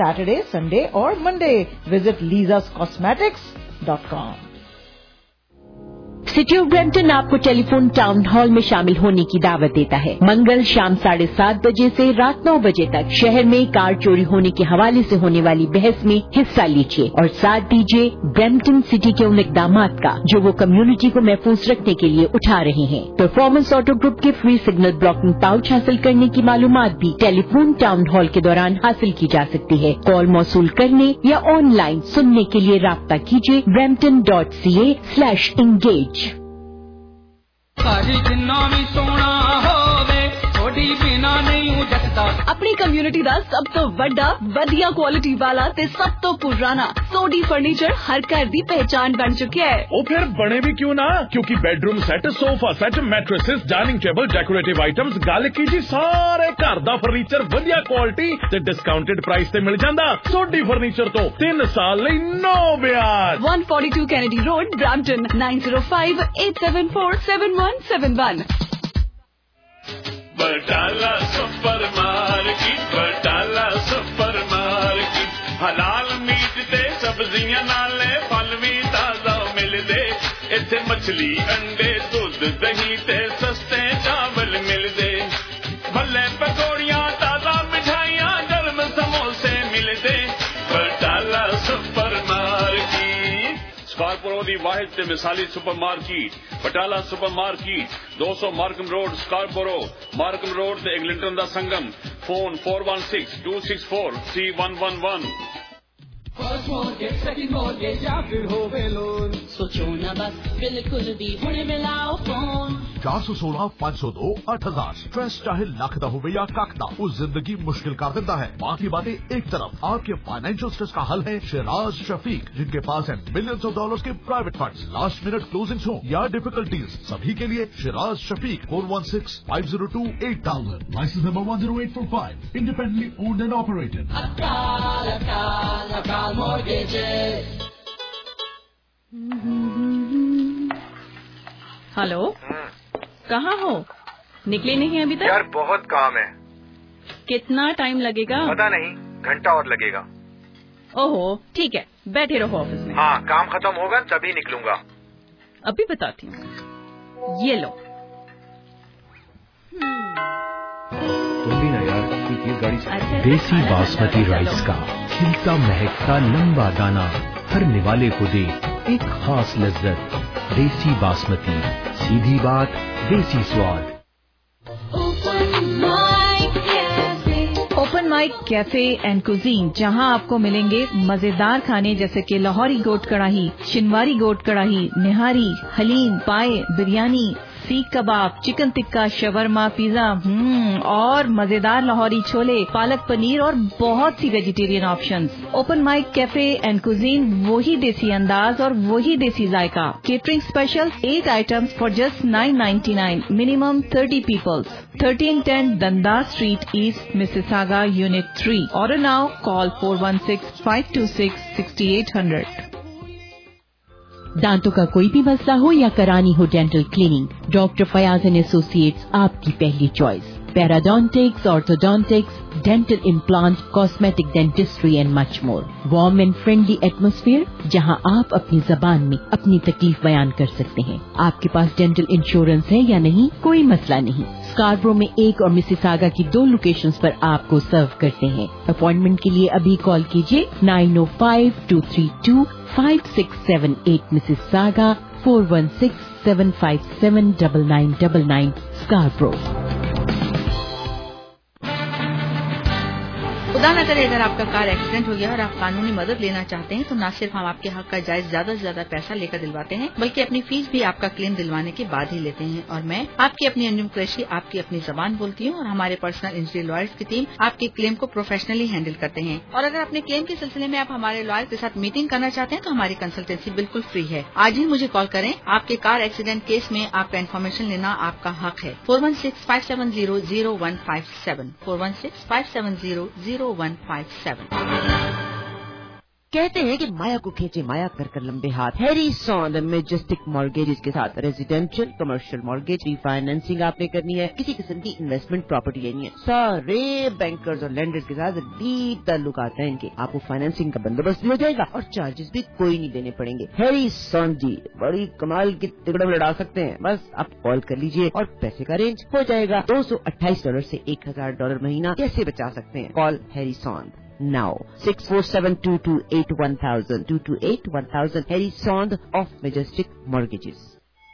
Saturday, Sunday or Monday. Visit lisascosmetics.com. City of Brampton आपको telephone town hall में शामिल होने की दावत देता है। मंगल शाम 7:30 बजे से रात 9 बजे तक शहर में कार चोरी होने के हवाले से होने वाली बहस में हिस्सा लीजिए और साथ दीजिए ब्रैम्पटन सिटी के उन इकदामात का जो वो कम्युनिटी को महफूज रखने के लिए उठा रहे हैं। परफॉर्मेंस ऑटो ग्रुप के फ्री सिग्नल ब्लॉकिंग पाउच हासिल करने की मालूमात भी टेलीफोन टाउन हॉल के दौरान हासिल की जा सकती है। कॉल मौसूल करने या ऑनलाइन सुनने के लिए राब्ता कीजिए brampton.ca/engage। अपनी कम्युनिटी ਦਾ ਸਭ ਤੋਂ ਵੱਡਾ ਵਧੀਆ ਕੁਆਲਿਟੀ ਵਾਲਾ ਤੇ ਸਭ ਤੋਂ ਪੁਰਾਣਾ ਸੋਡੀ ਫਰਨੀਚਰ ਹਰ ਘਰ ਦੀ ਪਹਿਚਾਨ ਬਣ ਚੁੱਕਿਆ ਹੈ। ਉਹ ਫਿਰ ਬਣੇ ਵੀ ਕਿਉਂ ਨਾ, ਕਿਉਂਕਿ bedroom set, sofa set, mattresses, dining table, decorative items, ਗੱਲ ਕੀ ਜੀ ਸਾਰੇ ਘਰ ਦਾ ਫਰਨੀਚਰ ਵਧੀਆ ਕੁਆਲਿਟੀ ਤੇ ਡਿਸਕਾਊਂਟਡ ਪ੍ਰਾਈਸ ਤੇ ਮਿਲ ਜਾਂਦਾ। ਸੋਡੀ ਫਰਨੀਚਰ ਤੋਂ 3 ਸਾਲ ਲਈ ਨੋ ਵਿਆਜ। 142 Kennedy road, Brampton 9058747171। Batala super market हलाल मीट ते सब्जियां नाले फल भी ताजा मिलदे। इत्थे मछली, अंडे, दूध, दही ते सस्ते चावल मिलदे। भले पकौड़ियां, ताजा मिठाइयां, गर्म समोसे मिलदे। बटाला सुपर मार्केट स्कारपोरो दी वाहिद ते मिसाली super market Batala super market 200 Markham road Scarborough, Markham road ते एग्लिंटन दा संगम। Phone 4162643111। First mortgage, second mortgage या फिर होवे लोन, सोचो ना बस बिल्कुल भी हुणे मिलाओ फोन। 416-502-8000 स्ट्रेस चाहे लख दा होवे या कख दा, वो जिंदगी मुश्किल कर देता है। बाकी बातें एक तरफ, आपके फाइनेंशियल स्ट्रेस का हल है शिराज शफीक, जिनके पास है मिलियंस ऑफ डॉलर्स के private funds. Last minute closings हो या डिफिकल्टीज, सभी के लिए Shiraz Shafiq 416-502-8000। License number 10845, independently owned and operated. Akal mortgages. Hello, कहाँ हो? निकले नहीं अभी तक? यार बहुत काम है। कितना टाइम लगेगा? पता नहीं, घंटा और लगेगा। ओहो, ठीक है, बैठे रहो ऑफिस में। हाँ, काम खत्म होगा तभी निकलूंगा। अभी बताती हूँ, ये लो। तुम भी ना यार, ये गाड़ी देसी बासमती राइस का खिलता महकता लंबा दाना हर निवाले को दे एक खास लज्जत। देसी बासमती, सीधी बात, देसी स्वाद। Open mic cafe and cuisine, जहां आपको मिलेंगे मजेदार खाने जैसे कि लाहौरी गोट कढ़ाई, शिनवारी गोट कढ़ाई, निहारी, haleem, paya, biryani, seekh kebab, chicken tikka, shawarma, pizza और मजेदार लाहौरी छोले, पालक पनीर और बहुत सी vegetarian options. Open mic cafe and cuisine, वही देसी अंदाज और वही देसी जायका। Catering special 8 items for just $9.99, minimum 30 peoples. 1310 Dundas Street East, Mississauga, Unit 3. Order now. Call 416-526-6800. दांतों का कोई भी मसला हो या करानी हो dental cleaning, doctor Fayaz and associates आपकी पहली चॉइस। Periodontics, orthodontics, dental implant, cosmetic dentistry and much more. Warm and friendly atmosphere जहां आप अपनी जबान में अपनी तकलीफ बयान कर सकते हैं। आपके पास डेंटल इंश्योरेंस है या नहीं, कोई मसला नहीं। स्कारब्रो में 1 और मिसिसागा की 2 लोकेशंस पर आपको सर्व करते हैं। अपॉइंटमेंट के लिए अभी कॉल कीजिए 905-232-5678 मिसिसागा, 416-757-9999 स्कारब्रो। खुदा न करे अगर आपका कार एक्सीडेंट हो गया और आप कानूनी मदद लेना चाहते हैं तो न सिर्फ हम आपके हक का जायज ज्यादा से ज्यादा पैसा लेकर दिलवाते हैं, बल्कि अपनी फीस भी आपका क्लेम दिलवाने के बाद ही लेते हैं। और मैं आपकी अपनी अंजुम कुरैशी आपकी अपनी जबान बोलती हूँ और हमारे पर्सनल इंजरी लॉयर्स की टीम आपके क्लेम को प्रोफेशनली हैंडल करते हैं। और अगर अपने क्लेम के सिलसिले में आप हमारे लॉयर के साथ मीटिंग करना चाहते हैं तो हमारी कंसल्टेंसी बिल्कुल फ्री है। आज ही मुझे कॉल करें। आपके कार एक्सीडेंट केस में आपका इन्फॉर्मेशन लेना आपका हक है। 416-570-0157 416-570-0157। कहते हैं कि माया को खींचे माया कर कर लंबे हाथ। हैरी सॉन्द मैजेस्टिक मॉर्गेजेस के साथ रेजिडेंशियल कमर्शियल मॉर्गेज रीफाइनेंसिंग आपने करनी है, किसी किस्म की इन्वेस्टमेंट प्रॉपर्टी लेनी है, सारे बैंकर्स और लेंडर्स के साथ डीप ताल्लुकात हैं इनके। आपको फाइनेंसिंग का बंदोबस्त भी हो जाएगा और चार्जेस भी कोई नहीं देने पड़ेंगे। हैरी सॉन्द जी बड़ी कमाल की तिकड़म लड़ा सकते हैं। बस आप कॉल कर लीजिए और पैसे का रेंज हो जाएगा। $228 से $1000 महीना कैसे बचा सकते हैं? Call Harry Sond now 647-228-1000 228-1000 Harry Sond of Majestic Mortgages।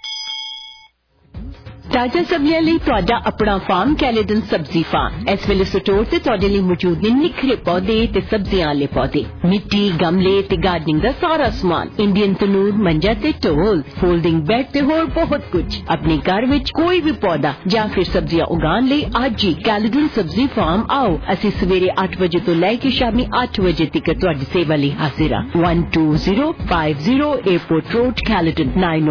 ताजा सब्जियां ਲਈ ਤੁਹਾਡਾ ਆਪਣਾ ਫਾਰਮ ਕੈਲੇਡਨ ਸਬਜ਼ੀ ਫਾਰਮ। ਇਸ ਵੇਲੇ ਸਟੋਰ ਤੇ ਤੁਹਾਡੇ ਲਈ ਮੌਜੂਦ ਨੇ ਨਿਖਰੇ ਪੌਦੇ ਤੇ ਸਬਜ਼ੀਆਂ ਵਾਲੇ ਪੌਦੇ, ਮਿੱਟੀ, ਗਮਲੇ ਤੇ ਗਾਰਡਨਿੰਗ ਦਾ ਸਾਰਾ ਸਮਾਨ, ਇੰਡੀਅਨ ਤਨੂਰ, ਮੰਜਾ ਤੇ ਢੋਲ, ਫੋਲਡਿੰਗ ਬੈੱਡ ਤੇ ਹੋਰ ਬਹੁਤ ਕੁਝ। ਆਪਣੇ ਘਰ ਵਿੱਚ ਕੋਈ ਵੀ ਪੌਦਾ ਜਾਂ ਫਿਰ ਸਬਜ਼ੀਆਂ ਉਗਾਉਣ ਲਈ ਅੱਜ ਹੀ ਕੈਲੇਡਨ ਸਬਜ਼ੀ ਫਾਰਮ ਆਓ। ਅਸੀਂ ਸਵੇਰੇ 8 ਵਜੇ ਤੋਂ ਲੈ ਕੇ ਸ਼ਾਮੀ 8 ਵਜੇ ਤੱਕ ਤੁਹਾਡੀ ਸੇਵਾ ਲਈ ਹਾਜ਼ਰ ਹਾਂ। 12050 에어ਪੋਰਟ ਰੋਡ ਕੈਲੇਡਨ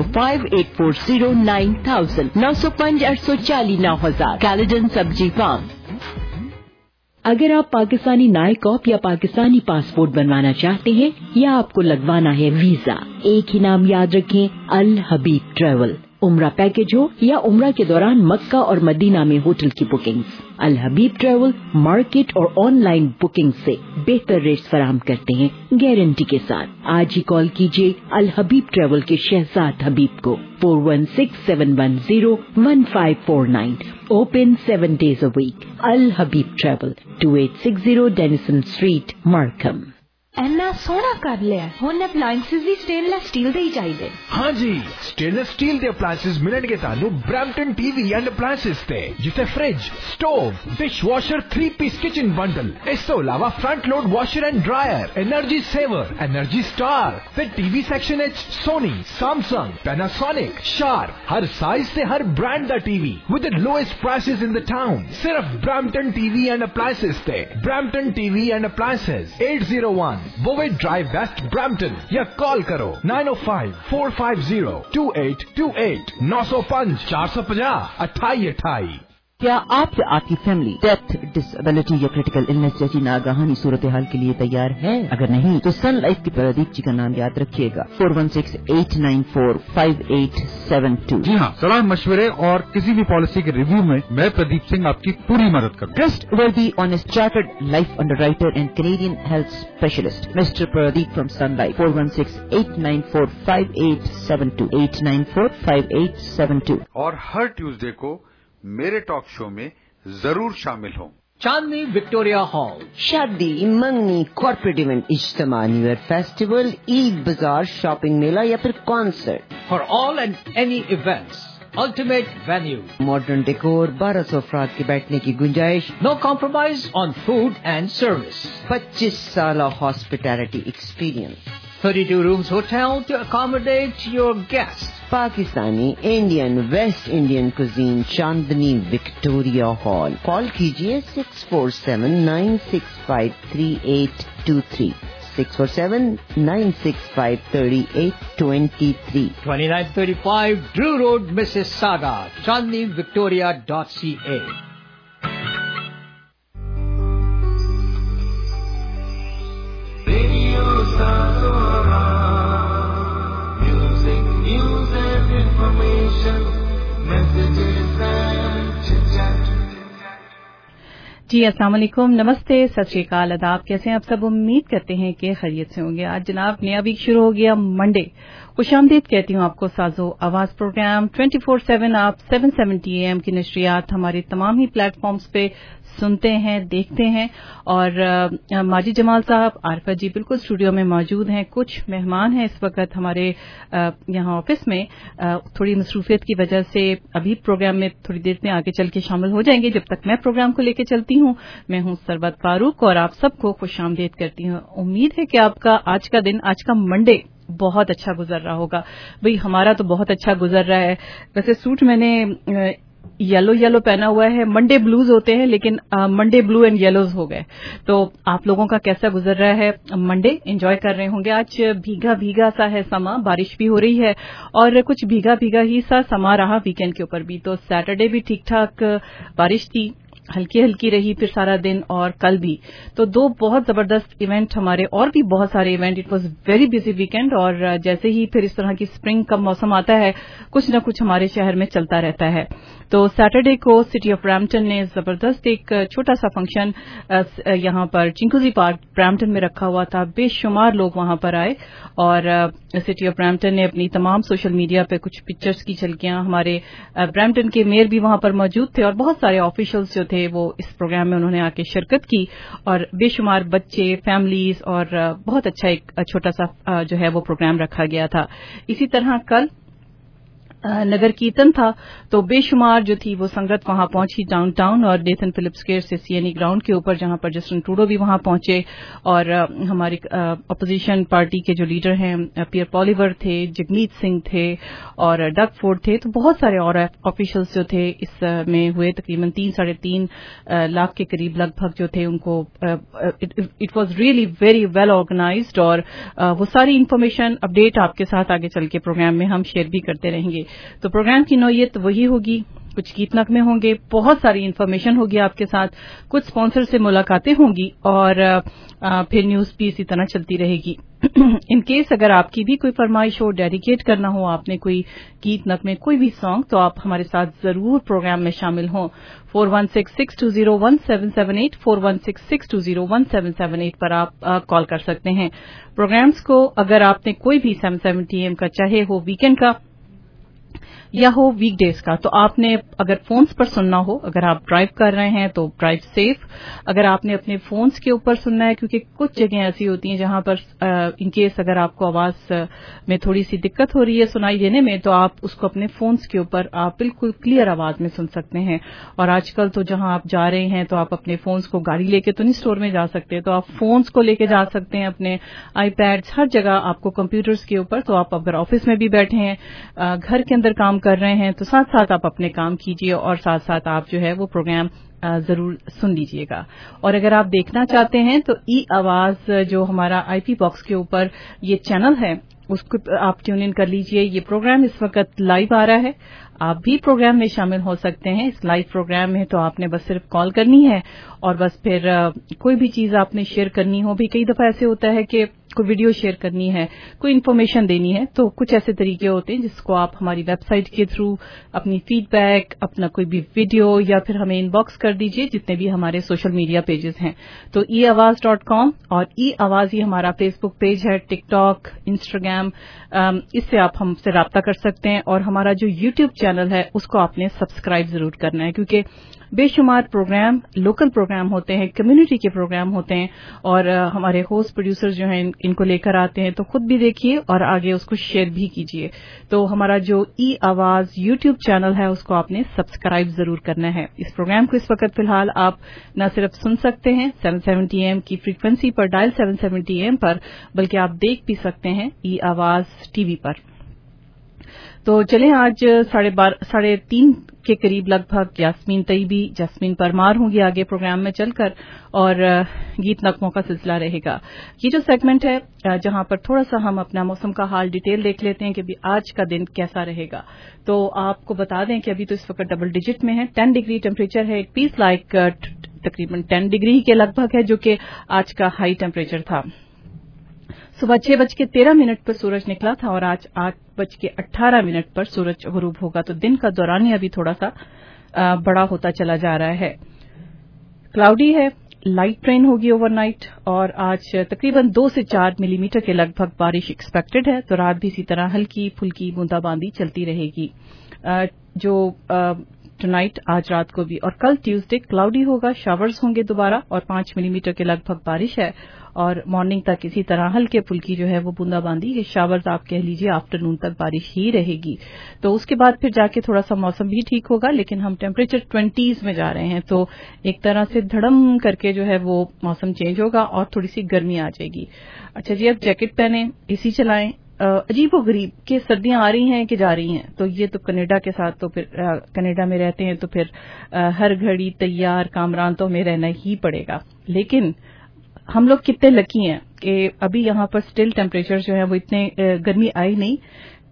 9058409000 905-840-9000 कैलेडन सब्जी फार्म। अगर आप पाकिस्तानी नायकॉप या पाकिस्तानी पासपोर्ट बनवाना चाहते हैं या आपको लगवाना है वीजा, एक ही नाम याद रखें, अल हबीब ट्रैवल। उम्रा पैकेज हो या उम्रा के दौरान मक्का और मदीना में होटल की bookings, Al Habib travel market और ऑनलाइन बुकिंग से बेहतर रेट्स फराहम करते हैं गारंटी के साथ। आज ही कॉल कीजिए अल हबीब ट्रैवल के शहजाद हबीब को 4167101549। Open 7 days a week। Al Habib travel 2860 Dennison street Markham. ਇੰਨਾ ਸੋਹਣਾ ਕਰ ਲਿਆ। ਹੁਣ ਅਪਲਾਈਐਂਸਿਸ ਵੀ ਸਟੇਨਲੈਸ ਸਟੀਲ ਦੇ ਹੀ ਚਾਹੀਦੇ। हाँ जी, स्टेनलेस स्टील के अप्लायंसेस मिलेंगे तानू ब्रैम्पटन टीवी एंड अप्लायंसेस ते, जिथे fridge, stove, dish washer, 3-piece kitchen bundle, इस तो अलावा front load washer and dryer, energy saver, energy star ते टीवी सेक्शन एच सोनी, सैमसंग, पैनासोनिक, शार्प, हर साइज से हर ब्रांड दा TV with the lowest prices in the town. सिर्फ ब्रैम्पटन टीवी एंड अप्लायंसेस ते। Brampton TV and appliances 801 बोवेट drive west Brampton, या call करो 905-450-2828 905-450-2828। क्या आप या आपकी फैमिली डेथ, डिसेबिलिटी या क्रिटिकल इलनेस जैसी नागहानी सूरत हाल के लिए तैयार है? अगर नहीं तो सन लाइफ की प्रदीप जी का नाम याद रखिएगा। 416-894-5872। जी हाँ, सलाह मशवरे और किसी भी पॉलिसी के रिव्यू में मैं प्रदीप सिंह आपकी पूरी मदद करूँगा। Trustworthy honest chartered life underwriter and Canadian health specialist mister Pradeep from Sun Life. 416-894-5872 894-5872। और हर ट्यूसडे को मेरे टॉक शो में जरूर शामिल हों। Chandni Victoria hall. शादी, मंगनी, कॉर्पोरेट इवेंट, इज्तिमा, न्यू ईयर फेस्टिवल, ईद बाजार, शॉपिंग मेला या फिर concert. For all and any events, ultimate venue, modern decor, 1200 अफराद के बैठने की गुंजाइश, no compromise on food and service, 25 साल hospitality experience, 32 rooms hotel to accommodate your guests. Pakistani, Indian, west Indian cuisine, Chandni Victoria hall. Call कीजिए 647-965-3823 647-965-3823 2935 Drew Road, Mississauga, chandnivictoria.ca। जी अस्सलाम वालेकुम, नमस्ते, सत श्री अकाल, आदाब। कैसे हैं आप सब? उम्मीद करते हैं कि खैरियत से होंगे। आज जनाब नया वीक शुरू हो गया, मंडे। खुशामदीद कहती हूँ आपको। साजो आवाज प्रोग्राम 24/7 आप 770 AM की नशरियात हमारे तमाम ही प्लेटफॉर्म्स पे सुनते हैं, देखते हैं। और माजिद जमाल साहब, आरफा जी बिल्कुल स्टूडियो में मौजूद हैं। कुछ मेहमान हैं इस वक्त हमारे यहाँ ऑफिस में, थोड़ी मसरूफियत की वजह से अभी प्रोग्राम में थोड़ी देर में आगे चल के शामिल हो जाएंगे। जब तक मैं प्रोग्राम को लेकर चलती हूँ, मैं हूँ सरवत फारूक और आप सबको खुशामदीद करती हूँ। उम्मीद है कि आपका आज का दिन, आज का मंडे बहुत अच्छा गुजर रहा होगा। भाई हमारा तो बहुत अच्छा गुजर रहा है। वैसे सूट मैंने येलो पहना हुआ है, मंडे ब्लूज होते हैं, लेकिन मंडे ब्लू एंड येलोज हो गए। तो आप लोगों का कैसा गुजर रहा है मंडे? एंजॉय कर रहे होंगे। आज भीगा भीगा सा है समा, बारिश भी हो रही है और कुछ भीगा भीगा ही सा समा रहा वीकेंड के ऊपर भी। तो सैटरडे भी ठीक ठाक बारिश थी हल्की हल्की रही फिर सारा दिन और कल भी। तो 2 बहुत जबरदस्त इवेंट हमारे, और भी बहुत सारे event. It was very busy weekend, और जैसे ही फिर इस तरह की स्प्रिंग का मौसम आता है कुछ न कुछ हमारे शहर में चलता रहता है। तो सैटरडे को सिटी ऑफ ब्रैम्पटन ने जबरदस्त एक छोटा सा फंक्शन यहां पर चिंकुजी पार्क ब्रैम्पटन में रखा हुआ था। बेशुमार लोग वहां पर आए, और सिटी ऑफ ब्रैम्पटन ने अपनी तमाम सोशल मीडिया पे कुछ पिक्चर्स की झलकियां, हमारे ब्रैम्पटन के मेयर भी वहां पर मौजूद थे, और बहुत सारे ऑफिशियल्स जो थे वो इस प्रोग्राम में उन्होंने आके शिरकत की, और बेशुमार बच्चे, फैमिलीज, और बहुत अच्छा एक छोटा सा जो है वो प्रोग्राम रखा गया था। इसी तरह कल नगर कीर्तन था, तो बेशुमार जो थी वो संगत वहां पहुंची डाउनटाउन और नेथन फिलिप्स स्क्वायर से सीएनई ग्राउंड के ऊपर, जहां पर जस्टिन ट्रूडो भी वहां पहुंचे, और हमारी अपोजिशन पार्टी के जो लीडर हैं पियर पॉलिवर थे, जगमीत सिंह थे, और डग फोर्ड थे। तो बहुत सारे और ऑफिशियल्स जो थे इसमें हुए, तकरीबन 3-3.5 लाख के करीब लगभग जो थे उनको। It was really very well organized, और वो सारी इंफॉर्मेशन अपडेट आपके साथ आगे चल के प्रोग्राम में हम शेयर भी करते रहेंगे। तो प्रोग्राम की नौयत वही होगी, कुछ गीत नगमे होंगे, बहुत सारी इन्फॉर्मेशन होगी आपके साथ, कुछ स्पॉन्सर से मुलाकातें होंगी, और फिर न्यूज भी इसी तरह चलती रहेगी। इन केस अगर आपकी भी कोई फरमाइश हो, डेडिकेट करना हो आपने कोई गीत नगमे, कोई भी सॉन्ग, तो आप हमारे साथ जरूर प्रोग्राम में शामिल हों। 4166201778 4166201778 पर आप कॉल कर सकते हैं। प्रोग्राम्स को अगर आपने कोई भी 7:70 AM का, चाहे हो वीकेंड का या हो वीकडेज का, तो आपने अगर फोन्स पर सुनना हो, अगर आप ड्राइव कर रहे हैं तो ड्राइव सेफ, अगर आपने अपने फोन्स के ऊपर सुनना है, क्योंकि कुछ जगह ऐसी होती हैं जहां पर इन केस अगर आपको आवाज में थोड़ी सी दिक्कत हो रही है सुनाई देने में, तो आप उसको अपने फोन्स के ऊपर आप बिल्कुल क्लियर आवाज में सुन सकते हैं। और आजकल तो जहां आप जा रहे हैं तो आप अपने फोन्स को गाड़ी लेके तो नहीं स्टोर में जा सकते, तो आप फोन्स को लेके जा सकते हैं, अपने आईपैड्स, हर जगह आपको कंप्यूटर्स के ऊपर। तो आप अगर ऑफिस में भी बैठे हैं, घर के अंदर काम कर रहे हैं, तो साथ साथ आप अपने काम कीजिए, और साथ साथ आप जो है वो प्रोग्राम जरूर सुन लीजिएगा। और अगर आप देखना चाहते हैं तो ई आवाज जो हमारा आईपी बॉक्स के ऊपर ये चैनल है, उसको आप ट्यून इन कर लीजिए। ये प्रोग्राम इस वक्त लाइव आ रहा है, आप भी प्रोग्राम में शामिल हो सकते हैं। इस लाइव प्रोग्राम में तो आपने बस सिर्फ कॉल करनी है, और बस फिर कोई भी चीज आपने शेयर करनी हो भी। कई दफा ऐसे होता है कि कोई वीडियो शेयर करनी है, कोई इन्फॉर्मेशन देनी है, तो कुछ ऐसे तरीके होते हैं जिसको आप हमारी वेबसाइट के थ्रू अपनी फीडबैक, अपना कोई भी वीडियो, या फिर हमें इनबॉक्स कर दीजिए, जितने भी हमारे सोशल मीडिया पेजेस हैं। तो eawaz.com, और ई आवाज ही हमारा फेसबुक पेज है, टिकटॉक, इंस्टाग्राम, इससे आप हमसे राब्ता कर सकते हैं। और हमारा जो यूट्यूब चैनल है उसको आपने सब्सक्राइब जरूर करना है, क्योंकि बेशुमार प्रोग्राम लोकल प्रोग्राम होते हैं, कम्युनिटी के प्रोग्राम होते हैं, और हमारे होस्ट प्रोड्यूसर्स जो हैं इनको लेकर आते हैं। तो खुद भी देखिए और आगे उसको शेयर भी कीजिए। तो हमारा जो ई आवाज यूट्यूब चैनल है उसको आपने सब्सक्राइब जरूर करना है। इस प्रोग्राम को इस वक्त फिलहाल आप न सिर्फ सुन सकते हैं 770 AM की फ्रीक्वेंसी पर, डायल 770 AM पर, बल्कि आप देख भी सकते हैं ई आवाज टीवी पर। तो चलें, आज 3:30 के करीब लगभग यास्मीन तैयबी, जस्मीन परमार होंगी आगे प्रोग्राम में चलकर, और गीत नगमों का सिलसिला रहेगा। ये जो सेगमेंट है जहां पर थोड़ा सा हम अपना मौसम का हाल डिटेल देख लेते हैं कि भी आज का दिन कैसा रहेगा। तो आपको बता दें कि अभी तो इस वक्त डबल डिजिट में है, 10 डिग्री टेम्परेचर है। इट फील्स लाइक तकरीबन 10 डिग्री के लगभग है, जो कि आज का हाई टेम्परेचर था। सुबह 6:13 पर सूरज निकला था, और आज 8:18 पर सूरज गुरूब होगा। तो दिन का दौरानिया भी थोड़ा सा बड़ा होता चला जा रहा है। क्लाउडी है, लाइट रेन होगी ओवरनाइट, और आज तकरीबन 2 से 4 मिलीमीटर के लगभग बारिश एक्सपेक्टेड है। तो रात भी इसी तरह हल्की फुल्की बूंदाबांदी चलती रहेगी। टुनाइट, आज रात को भी, और कल ट्यूसडे क्लाउडी होगा, शावर्स होंगे दोबारा, और 5 मिलीमीटर के लगभग बारिश है। और मॉर्निंग तक इसी तरह हल्के फुल्की जो है वो बूंदाबांदी, ये शावर्स आप कह लीजिए, आफ्टरनून तक बारिश ही रहेगी। तो उसके बाद फिर जाके थोड़ा सा मौसम भी ठीक होगा, लेकिन हम टेम्परेचर 20s में जा रहे हैं, तो एक तरह से धड़म करके जो है वो मौसम चेंज होगा और थोड़ी सी गर्मी आ जाएगी। अच्छा जी, अब जैकेट पहने, एसी चलाएं। अजीबो गरीब कि सर्दियां आ रही हैं कि जा रही हैं, तो ये तो कनाडा के साथ, तो फिर कनाडा में रहते हैं तो फिर हर घड़ी तैयार कामरान तो हमें रहना ही पड़ेगा। लेकिन हम लोग कितने लकी हैं कि अभी यहाँ पर स्टिल टेम्परेचर जो है वो इतने गर्मी आई नहीं।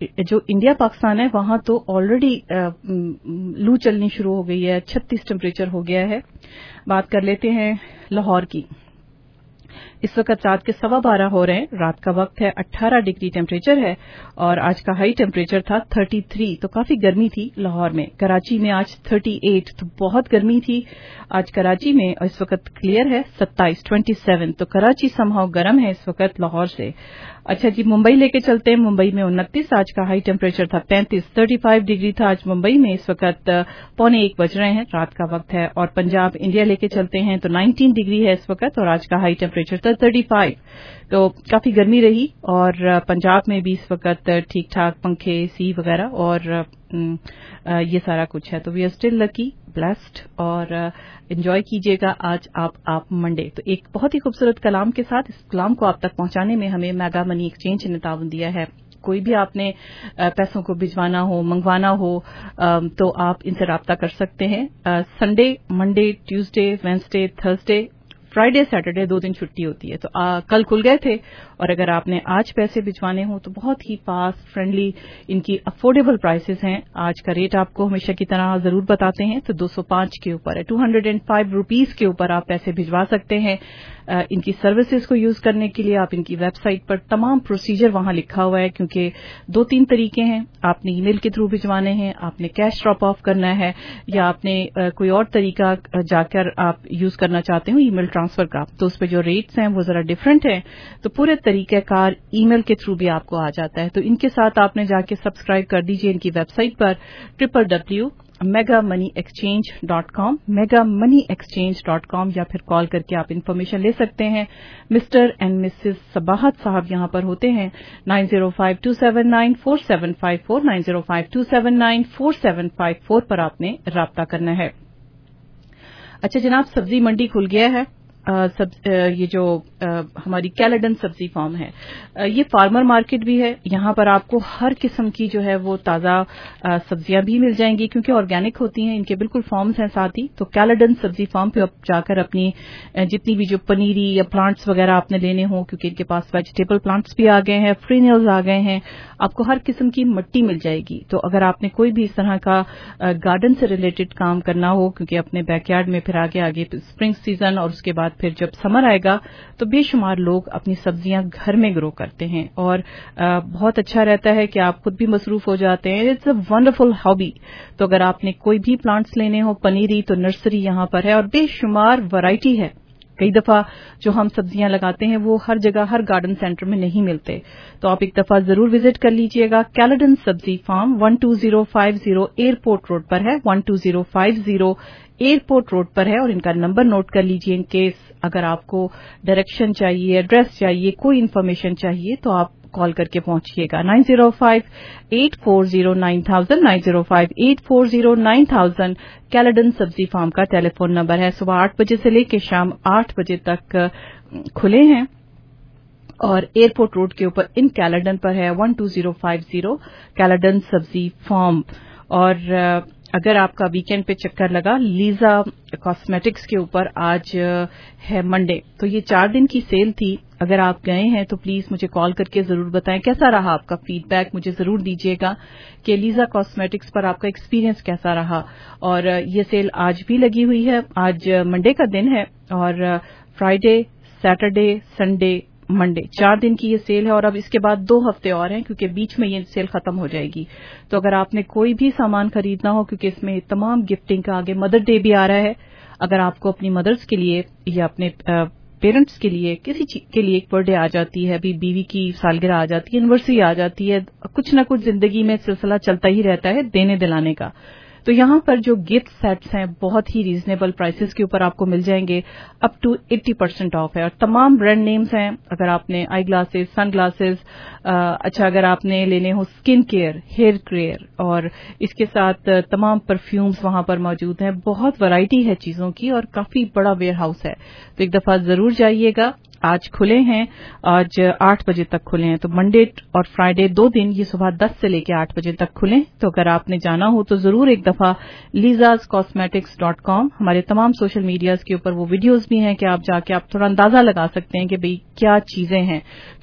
जो इंडिया पाकिस्तान है वहां तो ऑलरेडी लू चलनी शुरू हो गई है, 36 टेम्परेचर हो गया है। बात कर लेते हैं लाहौर की। इस वक्त रात के 12:15 हो रहे हैं, रात का वक्त है, 18 डिग्री टेम्परेचर है और आज का हाई टेम्परेचर था 33, तो काफी गर्मी थी लाहौर में। कराची में आज 38, तो बहुत गर्मी थी आज कराची में, और इस वक्त क्लियर है 27, तो कराची समहाउ गर्म है इस वक्त लाहौर से। अच्छा जी, मुंबई लेके चलते हैं। मुंबई में 29, आज का हाई टेम्परेचर था 35 डिग्री था आज मुंबई में। इस वक्त 1:45 बज रहे हैं, रात का वक्त है। और पंजाब इंडिया लेके चलते हैं तो 19 डिग्री है इस वक्त और आज का हाई टेम्परेचर था 35, तो काफी गर्मी रही। और पंजाब में भी इस वक्त ठीक ठाक पंखे, एसी वगैरह और ये सारा कुछ है। तो we are still lucky, blessed, और एंजॉय कीजिएगा आज आप मंडे। तो एक बहुत ही खूबसूरत कलाम के साथ, इस कलाम को आप तक पहुंचाने में हमें मेगा मनी एक्सचेंज ने ताउन दिया है। कोई भी आपने पैसों को भिजवाना हो, मंगवाना हो, तो आप इनसे राब्ता कर सकते हैं। Sunday, Monday, Tuesday, Wednesday, Thursday, Friday, Saturday 2 दिन छुट्टी होती है। तो कल खुल गए थे, और अगर आपने आज पैसे भिजवाने हो तो बहुत ही फास्ट, फ्रेंडली, इनकी अफोर्डेबल प्राइसेस हैं। आज का रेट आपको हमेशा की तरह जरूर बताते हैं, तो 205 के ऊपर है, 205 रुपीज के ऊपर आप पैसे भिजवा सकते हैं। इनकी सर्विसेज को यूज करने के लिए आप इनकी वेबसाइट पर तमाम प्रोसीजर वहां लिखा हुआ है, क्योंकि 2-3 तरीके हैं। आपने ईमेल के थ्रू भिजवाने हैं, आपने कैश ड्रॉप ऑफ करना है, या आपने कोई और तरीका जाकर आप यूज करना चाहते हो ईमेल ट्रांसफर का, तो उस पर जो रेट्स हैं वो जरा डिफरेंट है। तो पूरे तरीकेकार ईमेल के थ्रू भी आपको आ जाता है। तो इनके साथ आपने जाके सब्सक्राइब कर दीजिए इनकी वेबसाइट पर www.megamoneyexchange.com, megamoneyexchange.com, या फिर कॉल करके आप इन्फॉर्मेशन ले सकते हैं। मिस्टर एंड मिसेस सबाहत साहब यहां पर होते हैं। 9052794754, 9052794754 पर आपने राब्ता करना है। अच्छा जनाब, सब्जी मंडी खुल गया है। ये जो हमारी कैलेडन सब्जी फार्म है, ये फार्मर मार्केट भी है। यहाँ पर आपको हर किस्म की जो है वो ताजा सब्जियां भी मिल जाएंगी, क्योंकि ऑर्गेनिक होती हैं, इनके बिल्कुल फार्म्स हैं साथ ही। तो कैलेडन सब्जी फार्म पे आप जाकर अपनी जितनी भी जो पनीरी या प्लांट्स वगैरह आपने लेने हो, क्योंकि इनके पास वेजिटेबल प्लांट्स भी आ गए हैं, फ्रीनियल्स आ गए हैं, आपको हर किस्म की मिट्टी मिल जाएगी। तो अगर आपने कोई भी इस तरह का गार्डन से रिलेटेड काम करना हो, क्योंकि अपने बैकयार्ड में फिर आगे स्प्रिंग सीजन और उसके बाद फिर जब समर आएगा तो बेशुमार लोग अपनी सब्जियां घर में ग्रो करते हैं, और बहुत अच्छा रहता है कि आप खुद भी मसरूफ हो जाते हैं। It's a wonderful hobby. तो अगर आपने कोई भी प्लांट्स लेने हो, पनीरी, तो नर्सरी यहां पर है और बेशुमार वैरायटी है। कई दफा जो हम सब्जियां लगाते हैं वो हर जगह, हर गार्डन सेंटर में नहीं मिलते, तो आप एक दफा जरूर विजिट कर लीजिएगा। कैलेडन सब्जी फार्म 12050 एयरपोर्ट रोड पर है, 12050 एयरपोर्ट रोड पर है, और इनका नंबर नोट कर लीजिए इन केस अगर आपको डायरेक्शन चाहिए, एड्रेस चाहिए, कोई इन्फॉर्मेशन चाहिए तो आप कॉल करके पहुंचिएगा। 9058409000, 9058409000 कैलेडन सब्जी फार्म का टेलीफोन नंबर है। सुबह 8 बजे से लेकर शाम 8 बजे तक खुले हैं, और एयरपोर्ट रोड के ऊपर इन कैलेडन पर है 12050 कैलेडन सब्जी फार्म। और अगर आपका वीकेंड पे चक्कर लगा, लीजा कॉस्मेटिक्स के ऊपर आज है मंडे, तो ये 4 दिन की सेल थी। अगर आप गए हैं तो प्लीज मुझे कॉल करके जरूर बताएं कैसा रहा, आपका फीडबैक मुझे जरूर दीजिएगा कि लीजा कॉस्मेटिक्स पर आपका एक्सपीरियंस कैसा रहा। और ये सेल आज भी लगी हुई है, आज मंडे का दिन है, और फ्राइडे, सैटरडे, संडे, मंडे 4 दिन की ये सेल है, और अब इसके बाद 2 हफ्ते और हैं, क्योंकि बीच में ये सेल खत्म हो जाएगी। तो अगर आपने कोई भी सामान खरीदना हो, क्योंकि इसमें तमाम गिफ्टिंग का, आगे मदर डे भी आ रहा है, अगर आपको अपनी मदर्स के लिए या अपने पेरेंट्स के लिए, किसी चीज के लिए एक बर्थडे आ जाती है, अभी बीवी की सालगिरह आ जाती है, एनिवर्सरी आ जाती है, कुछ न कुछ जिंदगी में सिलसिला चलता ही रहता है देने दिलाने का, तो यहाँ पर जो गिफ्ट सेट्स हैं बहुत ही रीजनेबल प्राइसेस के ऊपर आपको मिल जाएंगे, अप टू 80% ऑफ है, और तमाम ब्रांड नेम्स हैं। अगर आपने आई ग्लासेस, सन ग्लासेस, अच्छा अगर आपने लेने हो स्किन केयर, हेयर केयर, और इसके साथ तमाम परफ्यूम्स वहां पर मौजूद हैं। बहुत वैरायटी है चीजों की, और काफी बड़ा वेयर हाउस है, तो एक दफा जरूर जाइएगा। आज खुले हैं, आज 8 बजे तक खुले हैं, तो मंडे और फ्राइडे 2 दिन ये सुबह 10 से लेकर 8 बजे तक खुले। तो अगर आपने जाना हो तो जरूर एक दफा lizascosmetics.com, हमारे तमाम सोशल मीडियाज के ऊपर वो वीडियोस भी हैं कि आप जाके आप थोड़ा अंदाजा लगा सकते हैं कि भाई क्या चीजें हैं,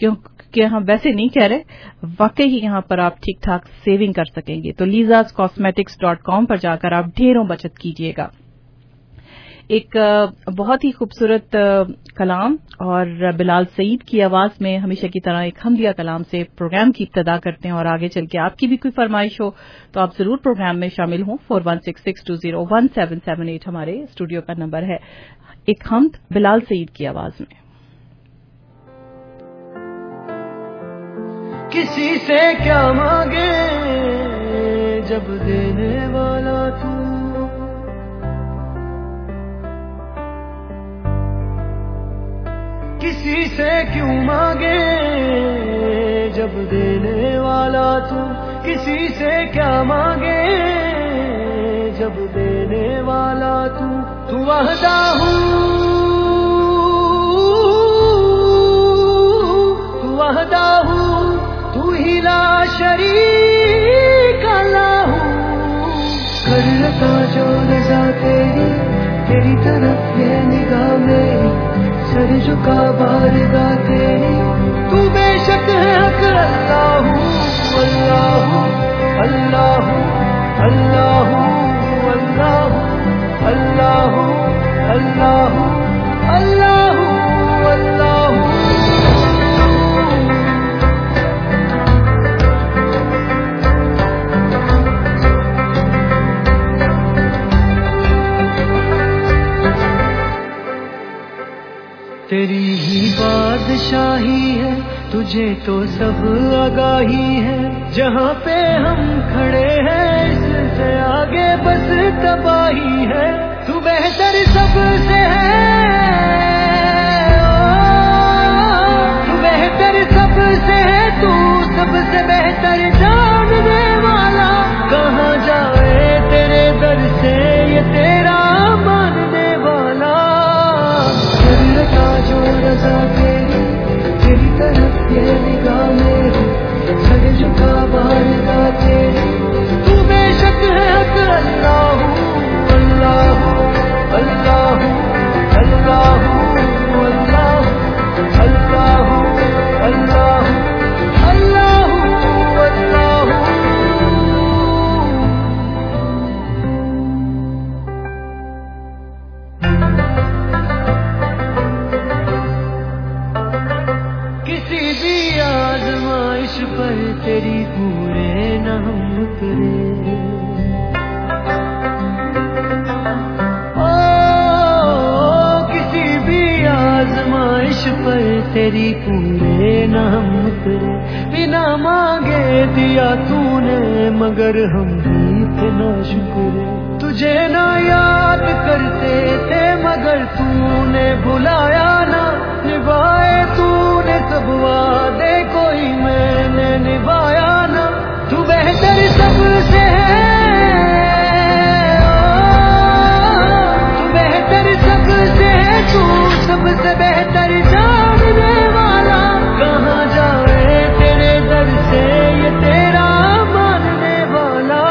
कि हम वैसे नहीं कह रहे, वाकई ही यहाँ पर आप ठीक ठाक सेविंग कर सकेंगे। तो lizascosmetics.com पर जाकर आप ढेरों बचत कीजिएगा। एक बहुत ही खूबसूरत कलाम और बिलाल सईद की आवाज में हमेशा की तरह एक हमदिया कलाम से प्रोग्राम की इब्तिदा करते हैं और आगे चल के आपकी भी कोई फरमाइश हो तो आप जरूर प्रोग्राम में शामिल हों। 4166201778 हमारे स्टूडियो का नंबर है। एक हमद बिलाल सईद की आवाज में। किसी से क्या मांगे जब देने वाला तू, किसी से क्यों मांगे जब देने वाला तू, किसी से क्या मांगे जब देने वाला तू। तू वाहदा हूँ, तू वाहदा हूँ, तू ही ला शरीक अल्लाह हूँ। कर रखा जो रज़ा तेरी तरफ ये निगाह मेरी, सर झुका बारगा तेरी, तू बेशक है हक अल्लाह हूँ। अल्लाह हूँ, अल्लाह हूँ, अल्लाह हूँ, अल्लाह हूँ, अल्लाह हूँ, अल्लाह हूँ, अल्लाह हूँ, अल्लाह हूँ। तेरी ही बादशाही है, तुझे तो सब आगाही है। जहाँ पे हम खड़े हैं इससे आगे बस तबाही है। तू बेहतर सबसे है, तू बेहतर सबसे है, तू सबसे बेहतर जानने वाला। कहाँ जाए तेरे दर से ये तेरा मानने वाला। जो रज़ा तेरी तरफ ये निगाह मेरी, सर झुका बारगा तेरी, तू बेशक है हक अल्लाह हूँ। अल्लाह हूँ, अल्लाह हूँ, अल्लाह हूँ, अल्लाह हूँ, अल्लाह हूँ, अल्लाह हूँ, अल्लाह हूँ, अल्लाह हूँ। पर तेरी पूरे न हम उतरे, ओ किसी भी आजमाइश पर तेरी पूरे न हम उतरे। बिना मांगे दिया तूने मगर हम भी थे नाशुक्र। तुझे ना याद करते थे मगर तूने भुलाया ना, निभाए तूने सब वादे कोई मैंने निभाया ना। तू बेहतर सबसे है, तू बेहतर सबसे है, तू सबसे बेहतर जानने वाला। कहाँ जाए तेरे दर से ये तेरा मानने वाला।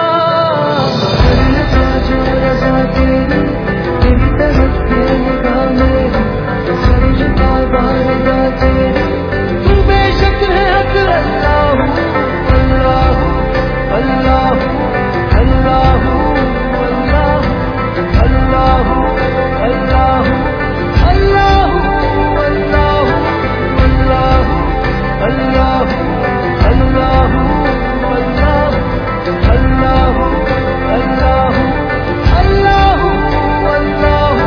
जो रज़ा तेरी तरफ ये निगाह मेरी, सर झुका बारगा तेरी, तू बेशक है हक अल्लाह हूँ। अल्लाह हूँ, अल्लाह हूँ, अल्लाह हूँ, अल्लाह हूँ, अल्लाह हूँ, अल्लाह हूँ, अल्लाह हूँ, अल्लाह हूँ, अल्लाह हूँ, अल्लाह हूँ, अल्लाह हूँ, अल्लाह हूँ, अल्लाह हूँ, अल्लाह हूँ, अल्लाह हूँ, अल्लाह हूँ।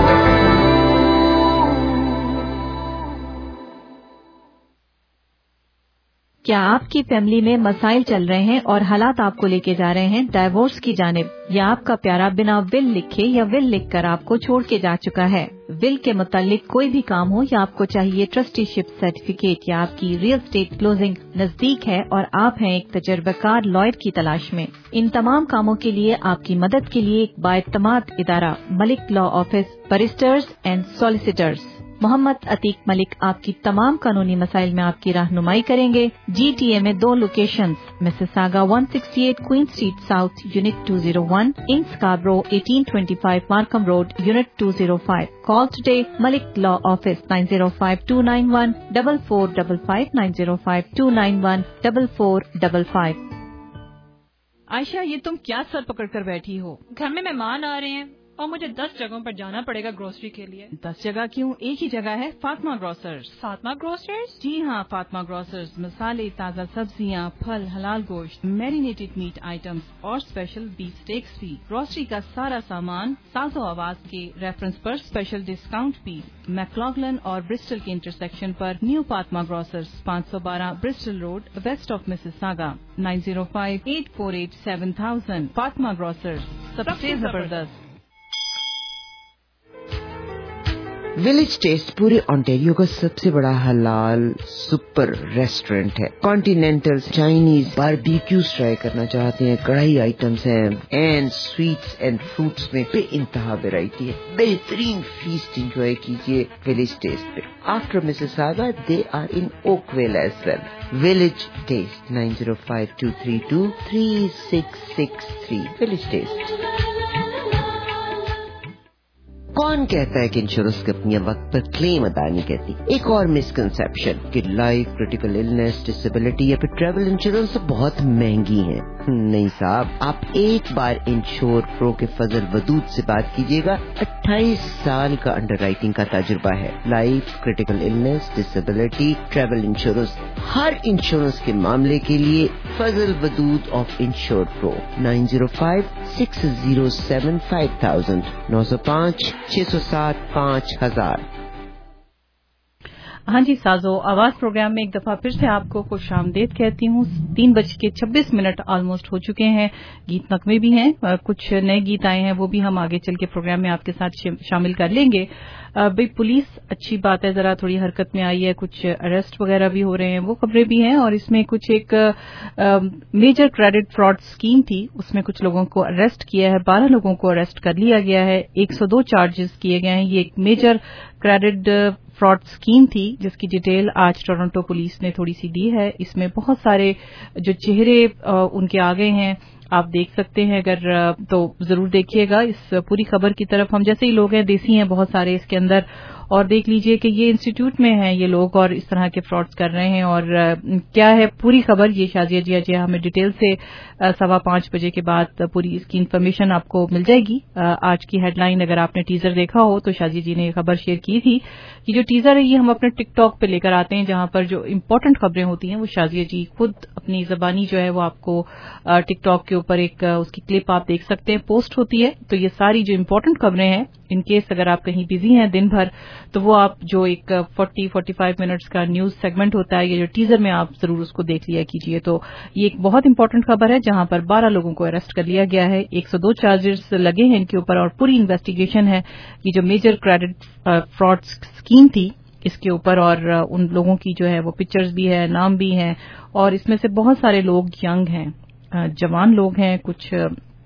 क्या आपकी फैमिली में मसाइल चल रहे हैं और हालात आपको लेके जा रहे हैं डाइवोर्स की जानिब, या आपका प्यारा बिना विल लिखे या विल लिखकर आपको छोड़ के जा चुका है? विल के मुतालिक कोई भी काम हो या आपको चाहिए ट्रस्टीशिप सर्टिफिकेट, या आपकी रियल स्टेट क्लोजिंग नजदीक है और आप हैं एक तजर्बाकार लॉयर की तलाश में, इन तमाम कामों के लिए आपकी मदद के लिए एक बाएतमाद इदारा Malik law office barristers and solicitors Mohammad Atiq Malik आपकी तमाम कानूनी मसाइल में आपकी रहनुमाई करेंगे। GTA में 2 locations, Mississauga 168 queen street south unit 201, in Scarborough 1825 Markham road unit 205। Call today Malik Law Office 905-291-4455 905-291-4455। Ayesha, ये तुम क्या सर पकड़कर बैठी हो? घर में मेहमान आ रहे हैं और मुझे 10 जगहों पर जाना पड़ेगा ग्रोसरी के लिए। 10 जगह क्यों? एक ही जगह है, फातिमा ग्रोसर्स। फातिमा ग्रोसर्स? जी हाँ, फातिमा ग्रोसर्स मसाले, ताज़ा सब्जियाँ, फल, हलाल गोश्त, मैरिनेटेड मीट आइटम्स और स्पेशल बीफ स्टेक्स भी। ग्रोसरी का सारा सामान साजो आवाज के रेफरेंस पर स्पेशल डिस्काउंट भी। मैक्लॉगलन और ब्रिस्टल के इंटरसेक्शन पर new Fatima grocers, 512 Bristol road, west of Mississauga, 9058487000। Fatima grocers, सबसे जबरदस्त। विलेज टेस्ट पूरे ओंटारियो का सबसे बड़ा हलाल सुपर रेस्टोरेंट है। कॉन्टिनेंटल, चाइनीज, बारबेक्यूज ट्राई करना चाहते हैं, कढ़ाई आइटम्स हैं एंड स्वीट्स एंड फ्रूट्स में बेइंतहा वैरायटी है। बेहतरीन फीस्ट एंजॉय कीजिए विलेज टेस्ट पे। After Mississauga they are in Oakville as well. Village taste 9052323663। Village taste. कौन कहता है कि इंश्योरेंस कंपनियां वक्त पर क्लेम अदा नहीं करती? एक और मिसकंसेप्शन कि लाइफ, क्रिटिकल इलनेस, डिसेबिलिटी या फिर ट्रैवल इंश्योरेंस बहुत महंगी है। नहीं साहब, आप एक बार इंश्योर प्रो के फजल वदूद से बात कीजिएगा। 28 साल का अंडरराइटिंग का तजुर्बा है। Life, critical illness, disability, travel insurance, हर इंश्योरेंस के मामले के लिए Fazal Wadood of insure pro 905-607-5000 905-607-5000। हाँ जी, साजो आवाज प्रोग्राम में एक दफा फिर से आपको खुशामदीद कहती हूँ। 3:26 ऑलमोस्ट हो चुके हैं। गीत नगमे भी हैं, कुछ नए गीत आए हैं, वो भी हम आगे चल के प्रोग्राम में आपके साथ शामिल कर लेंगे। भाई पुलिस अच्छी बात है, जरा थोड़ी हरकत में आई है, कुछ अरेस्ट वगैरह भी हो रहे हैं, वो खबरें भी हैं। और इसमें कुछ एक मेजर क्रेडिट फ्रॉड स्कीम थी, उसमें कुछ लोगों को अरेस्ट किया है। 12 लोगों को अरेस्ट कर लिया गया है। 102 चार्जेस किए गए हैं। ये एक मेजर क्रेडिट फ्रॉड स्कीम थी जिसकी डिटेल आज टोरंटो पुलिस ने थोड़ी सी दी है। इसमें बहुत सारे जो चेहरे उनके आ गए हैं, आप देख सकते हैं। अगर तो जरूर देखिएगा इस पूरी खबर की तरफ। हम जैसे ही लोग हैं, देसी हैं बहुत सारे इसके अंदर, और देख लीजिए कि ये इंस्टीट्यूट में हैं ये लोग और इस तरह के फ्रॉड्स कर रहे हैं। और क्या है पूरी खबर, ये शाजिया जी हमें डिटेल से 5:15 बजे के बाद पूरी इसकी इन्फॉर्मेशन आपको मिल जाएगी। आज की हेडलाइन अगर आपने टीजर देखा हो तो शाजिया जी ने खबर शेयर की थी कि जो टीजर है ये हम अपने टिकटॉक पे लेकर आते हैं, जहां पर जो इम्पोर्टेंट खबरें होती हैं वो शाजिया जी खुद अपनी जबानी जो है वो आपको टिकटॉक के ऊपर एक उसकी क्लिप आप देख सकते हैं पोस्ट होती है। तो ये सारी जो इम्पोर्टेंट खबरें हैं, इन केस अगर आप कहीं बिजी हैं दिन भर, तो वो आप जो एक 40-45 मिनट्स का न्यूज सेगमेंट होता है, ये जो टीजर में आप जरूर उसको देख लिया कीजिए। तो ये एक बहुत इंपॉर्टेंट खबर है जहां पर 12 लोगों को अरेस्ट कर लिया गया है। 102 चार्जेस लगे हैं इनके ऊपर और पूरी इन्वेस्टिगेशन है कि जो मेजर क्रेडिट फ्रॉड स्कीम थी इसके ऊपर, और उन लोगों की जो है वो पिक्चर्स भी है, नाम भी हैं, और इसमें से बहुत सारे लोग यंग हैं, जवान लोग हैं, कुछ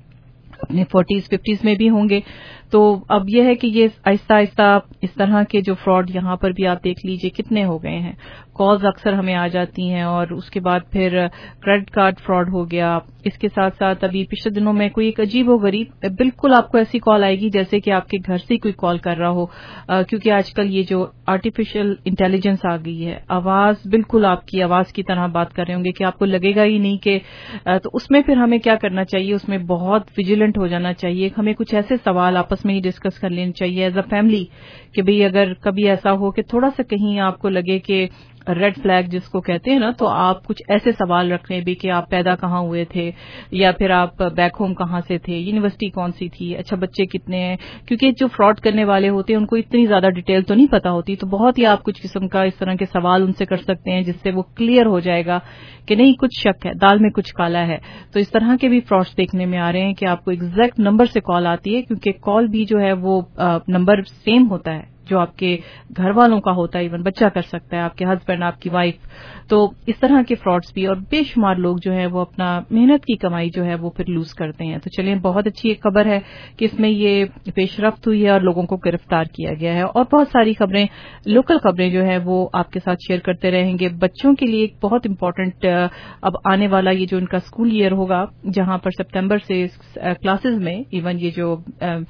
अपने 40s-50s में भी होंगे। तो अब यह है कि ये आहिस्ता आहिस्ता इस तरह के जो फ्रॉड यहां पर भी आप देख लीजिए कितने हो गए हैं। कॉल्स अक्सर हमें आ जाती हैं और उसके बाद फिर क्रेडिट कार्ड फ्रॉड हो गया। इसके साथ साथ अभी पिछले दिनों में कोई एक अजीबोगरीब बिल्कुल आपको ऐसी कॉल आएगी जैसे कि आपके घर से कोई कॉल कर रहा हो, क्योंकि आजकल ये जो आर्टिफिशियल इंटेलिजेंस आ गई है, आवाज बिल्कुल आपकी आवाज की तरह बात कर रहे होंगे कि आपको लगेगा ही नहीं कि तो उसमें फिर हमें क्या करना चाहिए, उसमें बहुत विजिलेंट हो जाना चाहिए। हमें कुछ ऐसे सवाल आपस में ही डिस्कस कर लेने चाहिए एज अ फैमिली कि भाई अगर कभी ऐसा हो कि थोड़ा सा कहीं आपको लगे कि रेड फ्लैग जिसको कहते हैं ना, तो आप कुछ ऐसे सवाल रख लें भी कि आप पैदा कहाँ हुए थे, या फिर आप बैक होम कहाँ से थे, यूनिवर्सिटी कौन सी थी, अच्छा बच्चे कितने हैं, क्योंकि जो फ्रॉड करने वाले होते हैं उनको इतनी ज्यादा डिटेल तो नहीं पता होती। तो बहुत ही आप कुछ किस्म का इस तरह के सवाल उनसे कर सकते हैं जिससे वो क्लियर हो जाएगा कि नहीं कुछ शक है, दाल में कुछ काला है। तो इस तरह के भी फ्रॉड्स देखने में आ रहे हैं कि आपको एग्जैक्ट नंबर से कॉल आती है, क्योंकि कॉल भी जो है वो नंबर सेम होता है जो आपके घर वालों का होता है, इवन बच्चा कर सकता है, आपके हस्बैंड, आपकी वाइफ। तो इस तरह के फ्रॉड्स भी, और बेशुमार लोग जो है वो अपना मेहनत की कमाई जो है वो फिर लूज करते हैं। तो चलिए, बहुत अच्छी एक खबर है कि इसमें ये पेशरफ्त हुई है और लोगों को गिरफ्तार किया गया है। और बहुत सारी खबरें, लोकल खबरें जो है वो आपके साथ शेयर करते रहेंगे। बच्चों के लिए एक बहुत इंपॉर्टेंट अब आने वाला ये जो इनका स्कूल ईयर होगा, जहां पर सितंबर से क्लासेस में, इवन ये जो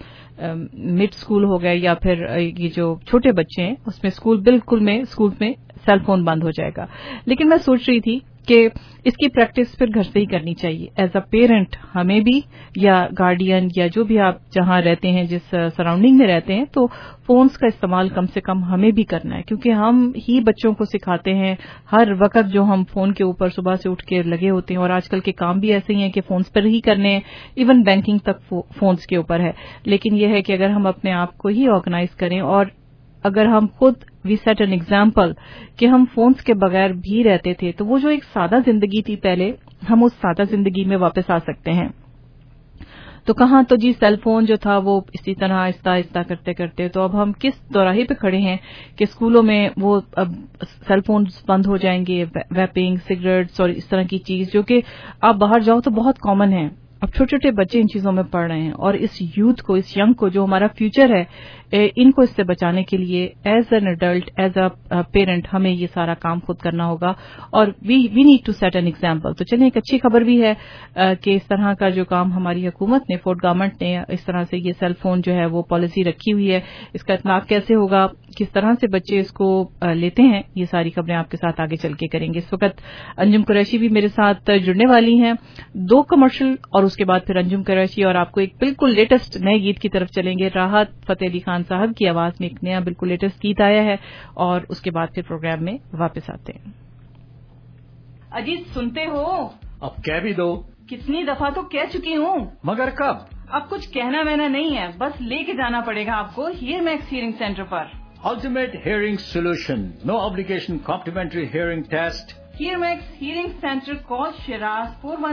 मिड स्कूल हो गए या फिर ये जो छोटे बच्चे हैं, उसमें स्कूल में सेल फोन बंद हो जाएगा। लेकिन मैं सोच रही थी कि इसकी प्रैक्टिस फिर घर से ही करनी चाहिए। एज अ पेरेंट हमें भी, या गार्डियन, या जो भी आप जहां रहते हैं, जिस सराउंडिंग में रहते हैं, तो फोन्स का इस्तेमाल कम से कम हमें भी करना है, क्योंकि हम ही बच्चों को सिखाते हैं हर वक्त जो हम फोन के ऊपर सुबह से उठ के लगे होते हैं। और आजकल के काम भी ऐसे ही हैं कि फोन्स पर ही करने हैं, इवन बैंकिंग तक फोन्स के ऊपर है। लेकिन यह है कि अगर हम अपने आप को ही ऑर्गेनाइज करें, और अगर हम खुद वी सेट एन एग्जाम्पल कि हम फोन्स के बगैर भी रहते थे, तो वो जो एक सादा जिंदगी थी पहले, हम उस सादा जिंदगी में वापस आ सकते हैं। तो कहाँ तो जी सेल फोन जो था वो इसी तरह आहिस्ता आहिस्ता करते करते, तो अब हम किस दौराहे पे खड़े हैं कि स्कूलों में वो अब सेल फोन बंद हो जाएंगे। वेपिंग, सिगरेट्स और इस तरह की चीज जो कि आप बाहर जाओ तो बहुत कॉमन है। अब छोटे छोटे बच्चे इन चीजों में पढ़ रहे हैं, और इस यूथ को, इस यंग को, जो हमारा फ्यूचर है, इनको इससे बचाने के लिए as an adult, as a parent, हमें ये सारा काम खुद करना होगा। और we need to set an example. तो चलिए, एक अच्छी खबर भी है कि इस तरह का जो काम हमारी हुकूमत ने, फोर्ड गवर्नमेंट ने इस तरह से ये सेल फोन जो है वो पॉलिसी रखी हुई है। इसका इतलाक कैसे होगा, किस तरह से बच्चे इसको लेते हैं, ये सारी खबरें आपके साथ आगे चल के करेंगे। इस वक्त अंजुम कुरैशी भी मेरे साथ जुड़ने वाली हैं। 2 कमर्शियल और उसके बाद फिर अंजुम कुरैशी, और आपको एक बिल्कुल लेटेस्ट नए गीत की तरफ चलेंगे। राहत फतेह अली खान साहब की आवाज में एक नया बिल्कुल लेटेस्ट गीत आया है, और उसके बाद फिर प्रोग्राम में वापस आते हैं। अजीत, सुनते हो? अब कह भी दो। कितनी दफा तो कह चुकी हूँ, मगर कब? अब कुछ कहना वहना नहीं है, बस लेके जाना पड़ेगा आपको हियर मैक्स हियरिंग सेंटर पर। Ultimate Hearing Solution. No obligation complimentary hearing test. Here Max Hearing Center. Call Shiraz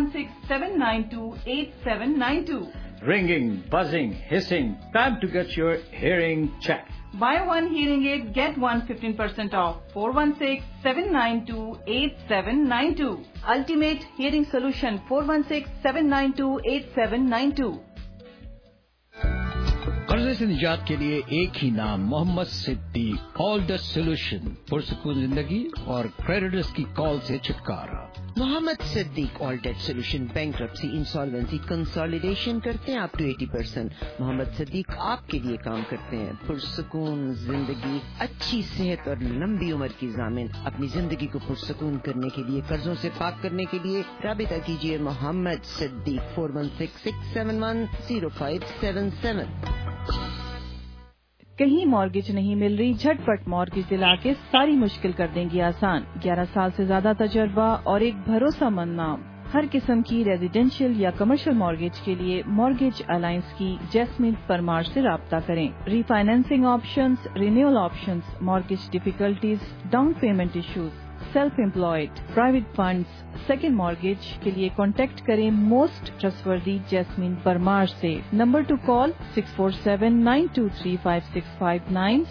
416-792-8792. Ringing, buzzing, hissing. Time to get your hearing checked. Buy one hearing aid, get one 15% off. 416-792-8792. Ultimate Hearing Solution. 416-792-8792. कर्जे से निजात के लिए एक ही नाम, Mohammad Siddiq. All the solution, पुरसुकून जिंदगी और क्रेडिटर्स की कॉल से छुटकारा। Mohammad Siddiq all debt solution, bankruptcy, insolvency, consolidation करते हैं अप टू 80%। मोहम्मद सिद्दीक आपके लिए काम करते हैं। पुरसुकून जिंदगी, अच्छी सेहत और लंबी उम्र की ज़ामिन। अपनी जिंदगी को पुरसुकून करने के लिए, कर्जों से पाक करने के लिए राबिता कीजिए मोहम्मद सिद्दीक 416-671-0577। कहीं मॉर्गेज नहीं मिल रही, झटपट मॉर्गेज दिला के सारी मुश्किल कर देंगी आसान। 11 साल से ज्यादा तजर्बा और एक भरोसामंद नाम। हर किस्म की रेजिडेंशियल या कमर्शियल मॉर्गेज के लिए मॉर्गेज अलायंस की जैस्मिन परमार से राब्ता करें। Refinancing options, renewal options, mortgage difficulties, down payment issues, self employed, private funds, second mortgage के लिए कॉन्टेक्ट करें मोस्ट ट्रस्टवर्दी जैस्मिन परमार से। Number two call 647-923-5659,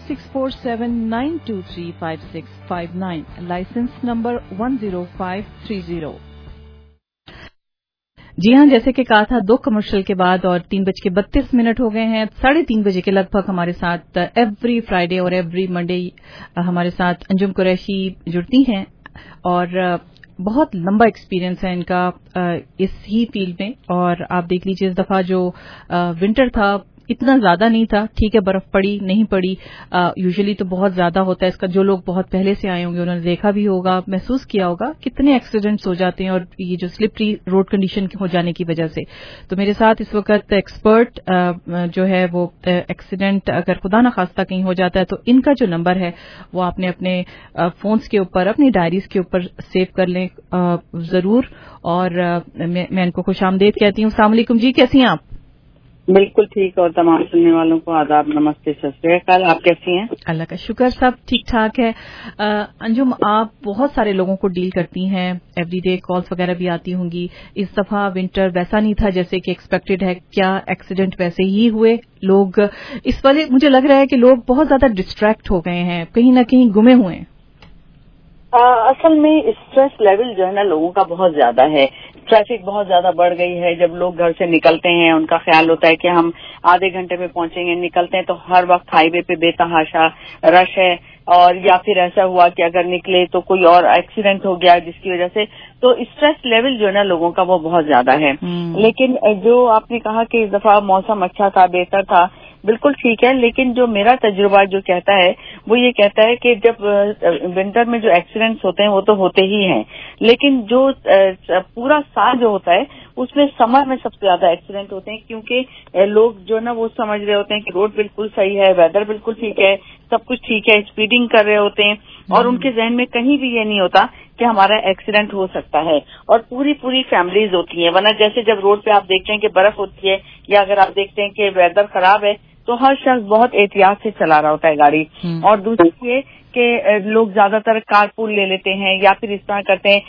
647-923-5659, licence number 10530। जी हाँ, जैसे कि कहा था, 2 कमर्शियल के बाद और 3:32 हो गए हैं। 3:30 बजे के लगभग हमारे साथ एवरी फ्राइडे और एवरी मंडे हमारे साथ अंजुम कुरैशी जुड़ती हैं, और बहुत लंबा एक्सपीरियंस है इनका इस ही फील्ड में। और आप देख लीजिए, इस दफा जो विंटर था इतना ज्यादा नहीं था, ठीक है, बर्फ पड़ी नहीं पड़ी, यूजुअली तो बहुत ज्यादा होता है इसका। जो लोग बहुत पहले से आए होंगे उन्होंने देखा भी होगा, महसूस किया होगा कितने एक्सीडेंट्स हो जाते हैं, और ये जो स्लिपरी रोड कंडीशन हो जाने की वजह से। तो मेरे साथ इस वक्त एक्सपर्ट जो है वो एक्सीडेंट अगर खुदा न खास्ता कहीं हो जाता है तो इनका जो नंबर है वो आपने अपने फोन्स के ऊपर, अपनी डायरीज के ऊपर सेव कर लें जरूर। और मैं इनको खुशामदीद कहती हूँ। अस्सलाम वालेकुम जी, कैसी हैं आप? बिल्कुल ठीक। और तमाम सुनने वालों को आदाब, नमस्ते, सत श्री अकाल। आप कैसी हैं? अल्लाह का शुक्र, सब ठीक ठाक है। अंजुम, आप बहुत सारे लोगों को डील करती हैं, एवरीडे कॉल्स वगैरह भी आती होंगी। इस दफा विंटर वैसा नहीं था जैसे कि एक्सपेक्टेड है, क्या एक्सीडेंट वैसे ही हुए? लोग इस वाले मुझे लग रहा है कि लोग बहुत ज्यादा डिस्ट्रैक्ट हो गए हैं, कहीं ना कहीं गुमे हुए हैं। असल में स्ट्रेस लेवल जो है ना लोगों का बहुत ज्यादा है। ट्रैफिक बहुत ज्यादा बढ़ गई है। जब लोग घर से निकलते हैं उनका ख्याल होता है कि हम आधे घंटे में पहुंचेंगे, निकलते हैं तो हर वक्त हाईवे पे बेतहाशा रश है। और या फिर ऐसा हुआ कि अगर निकले तो कोई और एक्सीडेंट हो गया जिसकी वजह से, तो स्ट्रेस लेवल जो है ना लोगों का वो बहुत ज्यादा है। लेकिन जो आपने कहा कि इस दफा मौसम अच्छा था, बेहतर था, बिल्कुल ठीक है। लेकिन जो मेरा तजुर्बा जो कहता है वो ये कहता है कि जब विंटर में जो एक्सीडेंट्स होते हैं वो तो होते ही हैं, लेकिन जो पूरा साल जो होता है उसमें समर में सबसे ज्यादा एक्सीडेंट होते हैं, क्योंकि लोग जो ना वो समझ रहे होते हैं कि रोड बिल्कुल सही है, वेदर बिल्कुल ठीक है, सब कुछ ठीक है, स्पीडिंग कर रहे होते हैं और उनके जहन में कहीं भी ये नहीं होता कि हमारा एक्सीडेंट हो सकता है। और पूरी फैमिलीज होती हैं, वरना जैसे जब रोड पे आप देखते हैं कि बर्फ होती है या अगर आप देखते हैं कि वेदर खराब है तो हर शख्स बहुत एहतियात से चला रहा होता है गाड़ी। और दूसरी ये कि लोग ज्यादातर कारपूल ले लेते हैं या फिर इस तरह करते हैं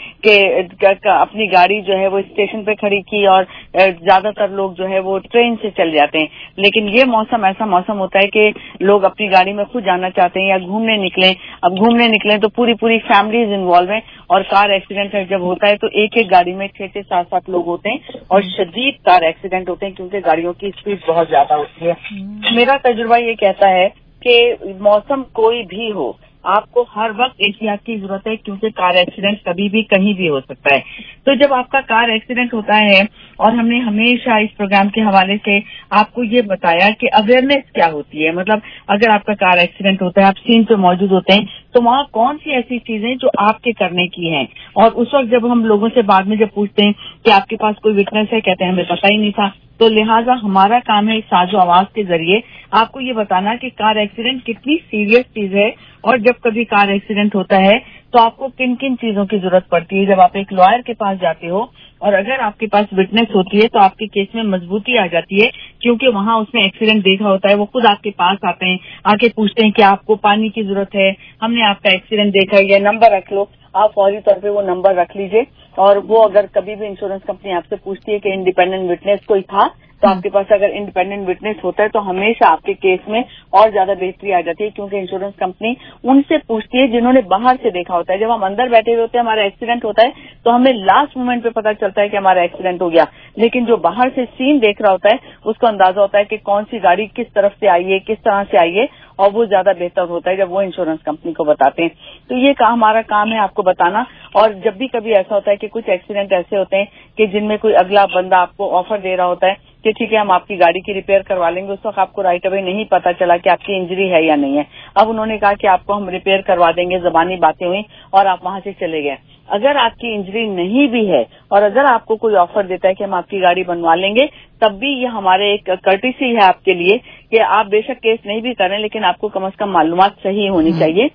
कि अपनी गाड़ी जो है वो स्टेशन पे खड़ी की और ज्यादातर लोग जो है वो ट्रेन से चल जाते हैं। लेकिन ये मौसम ऐसा मौसम होता है कि लोग अपनी गाड़ी में खुद जाना चाहते हैं या घूमने निकलें। अब घूमने निकलें तो पूरी फैमिलीज इन्वॉल्व हैं और कार एक्सीडेंट जब होता है तो एक गाड़ी में 6 से 7 लोग होते हैं और शदीद कार एक्सीडेंट होते हैं क्योंकि गाड़ियों की स्पीड बहुत ज्यादा होती है। मेरा तजुर्बा ये कहता है कि मौसम कोई भी हो, आपको हर वक्त एहतियात की जरूरत है, क्योंकि कार एक्सीडेंट कभी भी कहीं भी हो सकता है। तो जब आपका कार एक्सीडेंट होता है, और हमने हमेशा इस प्रोग्राम के हवाले से आपको ये बताया कि अवेयरनेस क्या होती है, मतलब अगर आपका कार एक्सीडेंट होता है, आप सीन पे मौजूद होते हैं, तो वहाँ कौन सी ऐसी चीजें जो आपके करने की हैं। और उस वक्त जब हम लोगों से बाद में जब पूछते हैं कि आपके पास कोई विटनेस है, कहते हैं हमें पता ही नहीं था। तो लिहाजा हमारा काम है इस साजो आवाज के जरिए आपको ये बताना कि कार एक्सीडेंट कितनी सीरियस चीज है, और जब कभी कार एक्सीडेंट होता है तो आपको किन किन चीजों की जरूरत पड़ती है। जब आप एक लॉयर के पास जाते हो और अगर आपके पास विटनेस होती है तो आपके केस में मजबूती आ जाती है, क्योंकि वहाँ उसने एक्सीडेंट देखा होता है, वो खुद आपके पास आते हैं, आके पूछते हैं कि आपको पानी की जरूरत है, हमने आपका एक्सीडेंट देखा है, ये नंबर रख लो। आप फौरी तौर पे वो नंबर रख लीजिए, और वो अगर कभी भी इंश्योरेंस कंपनी आपसे पूछती है कि इंडिपेंडेंट विटनेस कोई था, तो आपके पास अगर इंडिपेंडेंट विटनेस होता है तो हमेशा आपके केस में और ज्यादा बेहतरी आ जाती है, क्योंकि इंश्योरेंस कंपनी उनसे पूछती है जिन्होंने बाहर से देखा होता है। जब हम अंदर बैठे हुए होते हैं, हमारा एक्सीडेंट होता है तो हमें लास्ट मोमेंट पे पता चलता है कि हमारा एक्सीडेंट हो गया, लेकिन जो बाहर से सीन देख रहा होता है उसको अंदाजा होता है कि कौन सी गाड़ी किस तरफ से आई है, किस तरह से आई है, और वो ज्यादा बेहतर होता है जब वो इंश्योरेंस कंपनी को बताते हैं। तो ये हमारा काम है आपको बताना। और जब भी कभी ऐसा होता है कि कुछ एक्सीडेंट ऐसे होते हैं कि जिनमें कोई अगला बंदा आपको ऑफर दे रहा होता है कि ठीक है हम आपकी गाड़ी की रिपेयर करवा लेंगे, उस वक्त आपको राइट अवे नहीं पता चला कि आपकी इंजरी है या नहीं है। अब उन्होंने कहा कि आपको हम रिपेयर करवा देंगे, जबानी बातें हुई और आप वहां से चले गए। अगर आपकी इंजरी नहीं भी है और अगर आपको कोई ऑफर देता है कि हम आपकी गाड़ी बनवा लेंगे, तब भी ये हमारे एक कर्टिसी है आपके लिए कि आप बेशक केस नहीं भी करें, लेकिन आपको कम से कम मालूमात सही होनी चाहिए।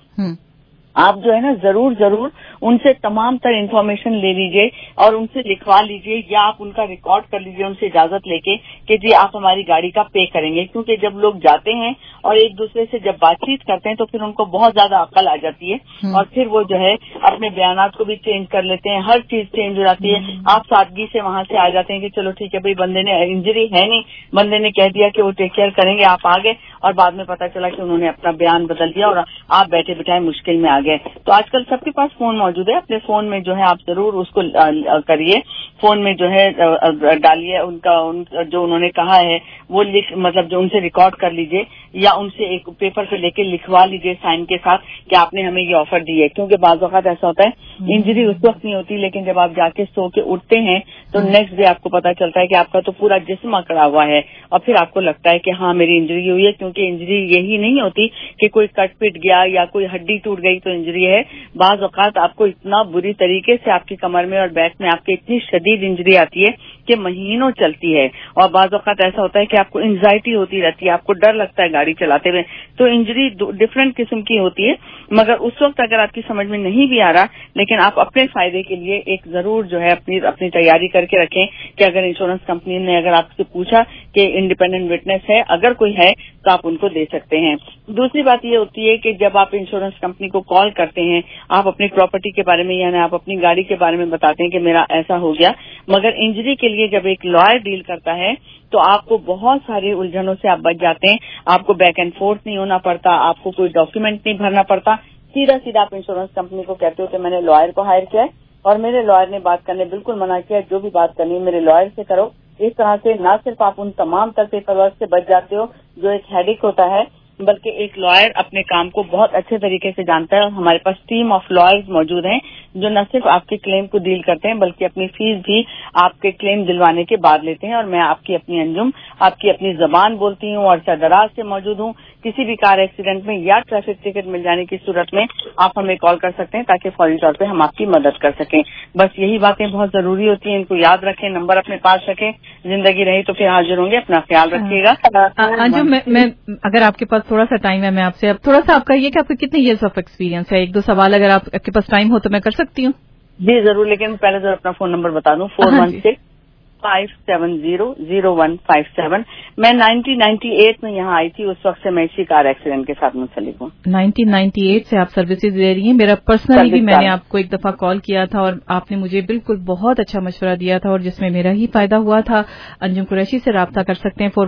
आप जो है ना जरूर उनसे तमाम तरह इन्फॉर्मेशन ले लीजिए और उनसे लिखवा लीजिए, या आप उनका रिकॉर्ड कर लीजिए उनसे इजाजत लेके कि जी आप हमारी गाड़ी का पे करेंगे। क्योंकि जब लोग जाते हैं और एक दूसरे से जब बातचीत करते हैं तो फिर उनको बहुत ज्यादा अकल आ जाती है और फिर वो जो है अपने बयानात को भी चेंज कर लेते हैं, हर चीज चेंज हो जाती है। आप सादगी से वहां से आ जाते हैं कि चलो ठीक है भाई, बंदे ने इंजरी है नहीं, बंदे ने कह दिया कि वो टेक केयर करेंगे, आप आ गए, और बाद में पता चला कि उन्होंने अपना बयान बदल दिया और आप बैठे बिठाए मुश्किल में आ गए। तो आजकल सबके पास फोन मौजूद है, अपने फोन में जो है आप जरूर उसको करिए, फोन में जो है डालिए उनका जो उन्होंने कहा है वो मतलब जो उनसे रिकॉर्ड कर लीजिए, या उनसे एक पेपर पे लेके लिखवा लीजिए साइन के साथ कि आपने हमें ये ऑफर दी है। क्योंकि बाज़ वक़्त ऐसा होता है इंजरी उस वक्त नहीं होती, लेकिन जब आप जाके सो के उठते हैं तो नेक्स्ट डे आपको पता चलता है कि आपका तो पूरा जिस्म अकड़ा हुआ है, और फिर आपको लगता है कि हाँ मेरी इंजरी हुई है। क्योंकि इंजरी यही नहीं होती कि कोई कट पिट गया या कोई हड्डी टूट गई तो इंजरी है। बाज़ वक़्त आपको इतना बुरी तरीके से आपकी कमर में और बैक में आपके इतनी शदीद इंजरी आती है कि महीनों चलती है, और बाज़ वक़्त ऐसा होता है कि आपको एंजाइटी होती रहती है, आपको डर लगता है गाड़ी चलाते हुए। तो इंजरी डिफरेंट किस्म की होती है, मगर उस वक्त अगर आपकी समझ में नहीं भी आ रहा, लेकिन आप अपने फायदे के लिए एक जरूर जो है अपनी तैयारी करें करके रखें कि अगर इंश्योरेंस कंपनी ने अगर आपसे पूछा कि इंडिपेंडेंट विटनेस है, अगर कोई है तो आप उनको दे सकते हैं। दूसरी बात ये होती है कि जब आप इंश्योरेंस कंपनी को कॉल करते हैं, आप अपनी प्रॉपर्टी के बारे में यानी आप अपनी गाड़ी के बारे में बताते हैं कि मेरा ऐसा हो गया, मगर इंजरी के लिए जब एक लॉयर डील करता है तो आपको बहुत सारी उलझनों से आप बच जाते हैं। आपको बैक एंड फोर्थ नहीं होना पड़ता, आपको कोई डॉक्यूमेंट नहीं भरना पड़ता, सीधा सीधा आप इंश्योरेंस कंपनी को कहते हो कि मैंने लॉयर को हायर किया है और मेरे लॉयर ने बात करने बिल्कुल मना किया, जो भी बात करनी है मेरे लॉयर से करो। इस तरह से न सिर्फ आप उन तमाम तरह पेपर वर्क से बच जाते हो जो एक हेडेक होता है, बल्कि एक लॉयर अपने काम को बहुत अच्छे तरीके से जानता है। और हमारे पास टीम ऑफ लॉयर्स मौजूद हैं जो न सिर्फ आपके क्लेम को डील करते हैं बल्कि अपनी फीस भी आपके क्लेम दिलवाने के बाद लेते हैं। और मैं आपकी अपनी अंजुम आपकी अपनी जबान बोलती हूँ और सरदराज से मौजूद हूँ। किसी भी कार एक्सीडेंट में या ट्रैफिक टिकट मिल जाने की सूरत में आप हमें कॉल कर सकते हैं ताकि फौरी तौर पे हम आपकी मदद कर सकें। बस यही बातें बहुत जरूरी होती हैं, इनको याद रखें, नंबर अपने पास रखें। जिंदगी रही तो फिर हाजिर होंगे, अपना ख्याल रखिएगा। अंजुम, मैं अगर आपके पास थोड़ा सा टाइम है, मैं आपसे अब थोड़ा सा आपका ये कि आपके कितने इयर्स ऑफ एक्सपीरियंस है, एक दो सवाल अगर आपके पास टाइम हो तो मैं कर सकती हूँ? जी जरूर, लेकिन पहले जरूर अपना फोन नंबर बता दूं। 416-570-0157। मैं 1998 में यहाँ आई थी, उस वक्त से मैं इसी कार एक्सीडेंट के साथ मुंसलिक हूँ। 1998 से आप सर्विसेज दे रही हैं। मेरा पर्सनली भी मैंने आपको एक दफा कॉल किया था और आपने मुझे बिल्कुल बहुत अच्छा मशवरा दिया था और जिसमें मेरा ही फायदा हुआ था। अंजुम कुरैशी से राब्ता कर सकते हैं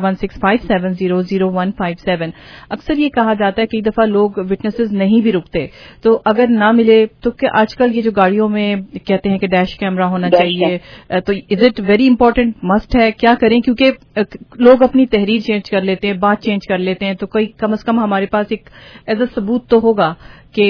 416-570-0157। अक्सर ये कहा जाता है कई दफा लोग विटनेसेस नहीं भी रुकते, तो अगर ना मिले तो क्या आजकल ये जो गाड़ियों में कहते हैं कि डैश कैमरा होना चाहिए, तो is it very important, must है, क्या करें? क्योंकि लोग अपनी तहरीर चेंज कर लेते हैं, बात चेंज कर लेते हैं, तो कोई कम से कम हमारे पास एक एज अ सबूत तो होगा कि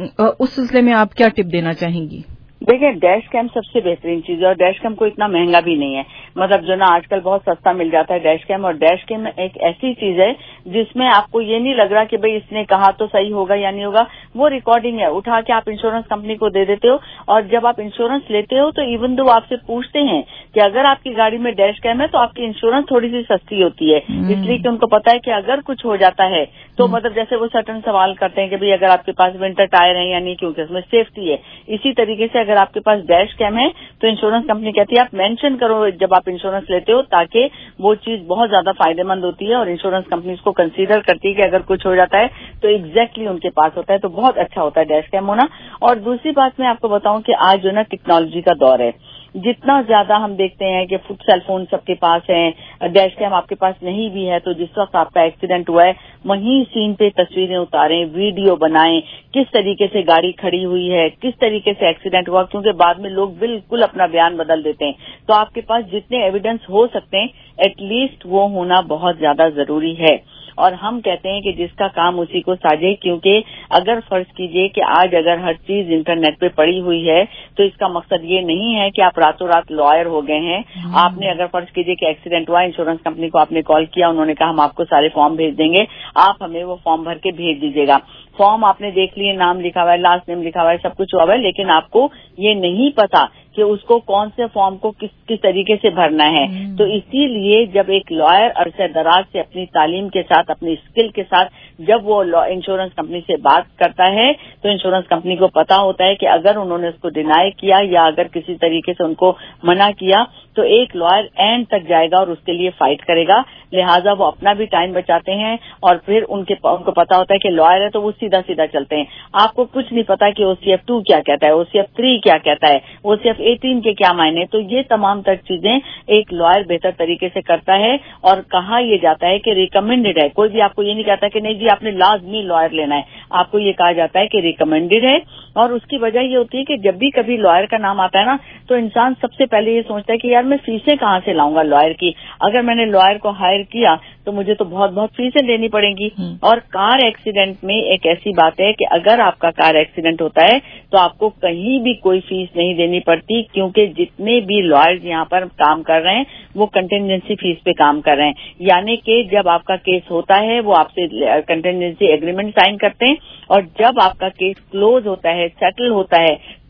उस सिलसिले में आप क्या टिप देना चाहेंगी? देखिए, डैश कैम सबसे बेहतरीन चीज है और डैश कैम को इतना महंगा भी नहीं है। मतलब जो ना आजकल बहुत सस्ता मिल जाता है डैश कैम। और डैश कैम एक ऐसी चीज है जिसमें आपको ये नहीं लग रहा कि भाई इसने कहा तो सही होगा या नहीं होगा, वो रिकॉर्डिंग है, उठा के आप इंश्योरेंस कंपनी को दे देते हो। और जब आप इंश्योरेंस लेते हो तो इवन दो आपसे पूछते हैं कि अगर आपकी गाड़ी में डैश कैम है तो आपकी इंश्योरेंस थोड़ी सी सस्ती होती है, इसलिए कि उनको पता है कि अगर कुछ हो जाता है तो मतलब जैसे वो सर्टन सवाल करते हैं कि भाई अगर आपके पास विंटर टायर है या नहीं, क्योंकि उसमें सेफ्टी है। इसी तरीके से अगर आपके पास डैश कैम है तो इंश्योरेंस कंपनी कहती है आप मेंशन करो जब आप इंश्योरेंस लेते हो, ताकि वो चीज बहुत ज्यादा फायदेमंद होती है और इंश्योरेंस कंपनी इसको कंसीडर करती है कि अगर कुछ हो जाता है तो एग्जैक्टली उनके पास होता है। तो बहुत अच्छा होता है डैश कैम होना। और दूसरी बात मैं आपको बताऊं कि आज जो ना टेक्नोलॉजी का दौर है, जितना ज्यादा हम देखते हैं कि सेल फोन सबके पास है, डैश कैम आपके पास नहीं भी है तो जिस वक्त आपका एक्सीडेंट हुआ है वहीं सीन पे तस्वीरें उतारें, वीडियो बनाएं, किस तरीके से गाड़ी खड़ी हुई है, किस तरीके से एक्सीडेंट हुआ, क्योंकि बाद में लोग बिल्कुल अपना बयान बदल देते हैं। तो आपके पास जितने एविडेंस हो सकते हैं एटलीस्ट वो होना बहुत ज्यादा जरूरी है। और हम कहते हैं कि जिसका काम उसी को साझे, क्योंकि अगर फर्ज कीजिए कि आज अगर हर चीज इंटरनेट पे पड़ी हुई है तो इसका मकसद ये नहीं है कि आप रातों रात लॉयर हो गए हैं। आपने अगर फर्ज कीजिए कि एक्सीडेंट हुआ, इंश्योरेंस कंपनी को आपने कॉल किया, उन्होंने कहा हम आपको सारे फॉर्म भेज देंगे, आप हमें वो फॉर्म भर के भेज दीजिएगा। फॉर्म आपने देख लिए, नाम लिखा हुआ है, लास्ट नेम लिखा हुआ है, सब कुछ हुआ है, लेकिन आपको ये नहीं पता कि उसको कौन से फॉर्म को किस तरीके से भरना है। तो इसीलिए जब एक लॉयर अरसे दराज से अपनी तालीम के साथ, अपनी स्किल के साथ जब वो इंश्योरेंस कंपनी से बात करता है तो इंश्योरेंस कंपनी को पता होता है कि अगर उन्होंने उसको डिनाई किया या अगर किसी तरीके से उनको मना किया तो एक लॉयर एंड तक जाएगा और उसके लिए फाइट करेगा। लिहाजा वो अपना भी टाइम बचाते हैं और फिर उनको पता होता है कि लॉयर है तो वो सीधा सीधा चलते हैं। आपको कुछ नहीं पता कि OCF 2 क्या कहता है, OCF 3 क्या कहता है, OCF 18 के क्या मायने। तो ये तमाम तर चीजें एक लॉयर बेहतर तरीके से करता है। और कहा यह जाता है कि रिकमेंडेड है, कोई भी आपको ये नहीं कहता कि नहीं जी आपने लाजमी लॉयर लेना है, आपको ये कहा जाता है कि रिकमेंडेड है। और उसकी वजह ये होती है कि जब भी कभी लॉयर का नाम आता है ना तो इंसान सबसे पहले ये सोचता है कि यार मैं फीसें कहाँ से लाऊंगा लॉयर की, अगर मैंने लॉयर को हायर किया तो मुझे तो बहुत बहुत फीसें देनी पड़ेंगी। और कार एक्सीडेंट में एक ऐसी बात है कि अगर आपका कार एक्सीडेंट होता है तो आपको कहीं भी कोई फीस नहीं देनी पड़ती, क्योंकि जितने भी लॉयर्स यहाँ पर काम कर रहे हैं वो कंटिजेंसी फीस पे काम कर रहे हैं। यानी कि जब आपका केस होता है वो आपसे कंटिजेंसी एग्रीमेंट साइन करते हैं और जब आपका केस क्लोज होता है, सेटल होता है,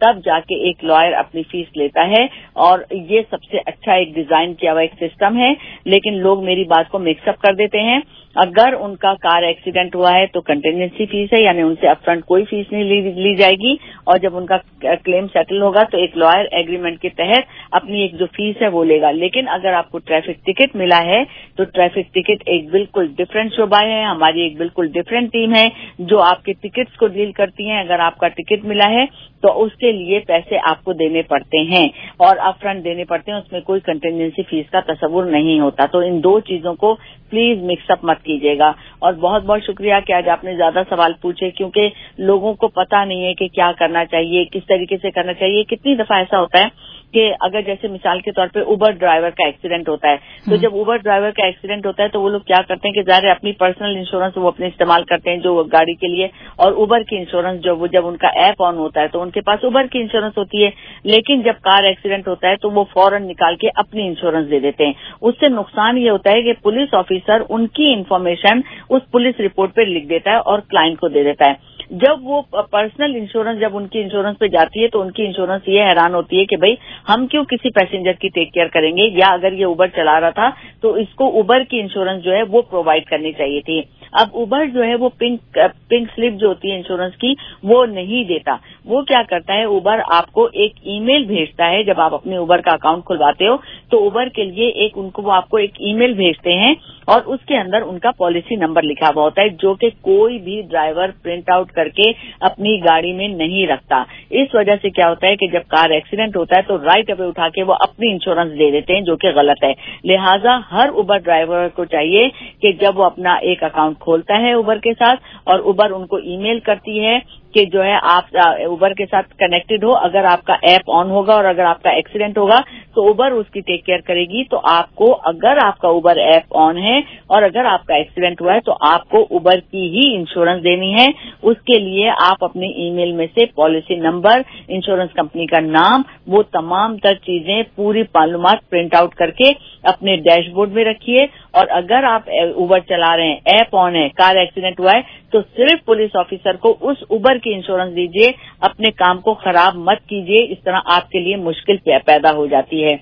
तब जाके एक लॉयर अपनी फीस लेता है। और ये सबसे अच्छा एक डिजाइन किया हुआ एक सिस्टम है। लेकिन लोग मेरी बात को मिक्सअप कर देते हैं। अगर उनका कार एक्सीडेंट हुआ है तो कंटिजेंसी फीस है, यानी उनसे अपफ्रंट कोई फीस नहीं ली जाएगी। और जब उनका क्लेम सेटल होगा तो एक लॉयर एग्रीमेंट के तहत अपनी एक जो फीस है वो लेगा। लेकिन अगर आपको ट्रैफिक टिकट मिला है तो ट्रैफिक टिकट एक बिल्कुल डिफरेंट शोबा है। हमारी एक बिल्कुल डिफरेंट टीम है जो आपके टिकट्स को डील करती है। अगर आपका टिकट मिला है तो उसके लिए पैसे आपको देने पड़ते हैं और अपफ्रंट देने पड़ते हैं, उसमें कोई कंटिजेंसी फीस का तस्वुर नहीं होता। तो इन दो चीजों को प्लीज मिक्सअप मत कीजिएगा। और बहुत बहुत शुक्रिया कि आज आपने ज्यादा सवाल पूछे, क्योंकि लोगों को पता नहीं है कि क्या करना चाहिए, किस तरीके से करना चाहिए। कितनी दफा ऐसा होता है कि अगर जैसे मिसाल के तौर पे उबर ड्राइवर का एक्सीडेंट होता है, तो जब उबर ड्राइवर का एक्सीडेंट होता है तो वो लोग क्या करते हैं कि ज़ाहिर अपनी पर्सनल इंश्योरेंस वो अपने इस्तेमाल करते हैं जो गाड़ी के लिए, और उबर की इंश्योरेंस जो वो जब उनका ऐप ऑन होता है तो उनके पास उबर की इंश्योरेंस होती है। लेकिन जब कार एक्सीडेंट होता है तो वो फौरन निकाल के अपनी इंश्योरेंस दे देते हैं। उससे नुकसान ये होता है कि पुलिस ऑफिसर उनकी इंफॉर्मेशन उस पुलिस रिपोर्ट पे लिख देता है और क्लाइंट को दे देता है। जब वो पर्सनल इंश्योरेंस जब उनकी इंश्योरेंस पे जाती है तो उनकी इंश्योरेंस ये हैरान होती है कि भाई हम क्यों किसी पैसेंजर की टेक केयर करेंगे, या अगर ये उबर चला रहा था तो इसको उबर की इंश्योरेंस जो है वो प्रोवाइड करनी चाहिए थी। अब उबर जो है वो पिंक स्लिप जो होती है इंश्योरेंस की वो नहीं देता। वो क्या करता है, उबर आपको एक ईमेल भेजता है। जब आप अपने उबर का अकाउंट खुलवाते हो तो उबर के लिए वो आपको एक ईमेल भेजते हैं और उसके अंदर उनका पॉलिसी नंबर लिखा हुआ होता है, जो कि कोई भी ड्राइवर प्रिंट आउट करके अपनी गाड़ी में नहीं रखता। इस वजह से क्या होता है कि जब कार एक्सीडेंट होता है तो राइट अवे उठा के वो अपनी इंश्योरेंस दे देते हैं, जो कि गलत है। लिहाजा हर उबर ड्राइवर को चाहिए कि जब वो अपना एक अकाउंट खोलता है उबर के साथ और उबर उनको ईमेल करती है कि जो है आप उबर के साथ कनेक्टेड हो, अगर आपका ऐप ऑन होगा और अगर आपका एक्सीडेंट होगा तो उबर उसकी टेक केयर करेगी। तो आपको, अगर आपका उबर ऐप ऑन है और अगर आपका एक्सीडेंट हुआ है तो आपको उबर की ही इंश्योरेंस देनी है। उसके लिए आप अपने ईमेल में से पॉलिसी नंबर, इंश्योरेंस कंपनी का नाम, वो तमाम तर चीजें पूरी मालूमात प्रिंट आउट करके अपने डैशबोर्ड में रखिए। और अगर आप उबर चला रहे हैं, ऐप ऑन है, कार एक्सीडेंट हुआ है, तो सिर्फ पुलिस ऑफिसर को उस उबर की इंश्योरेंस दीजिए। अपने काम को खराब मत कीजिए, इस तरह आपके लिए मुश्किल पैदा हो जाती है।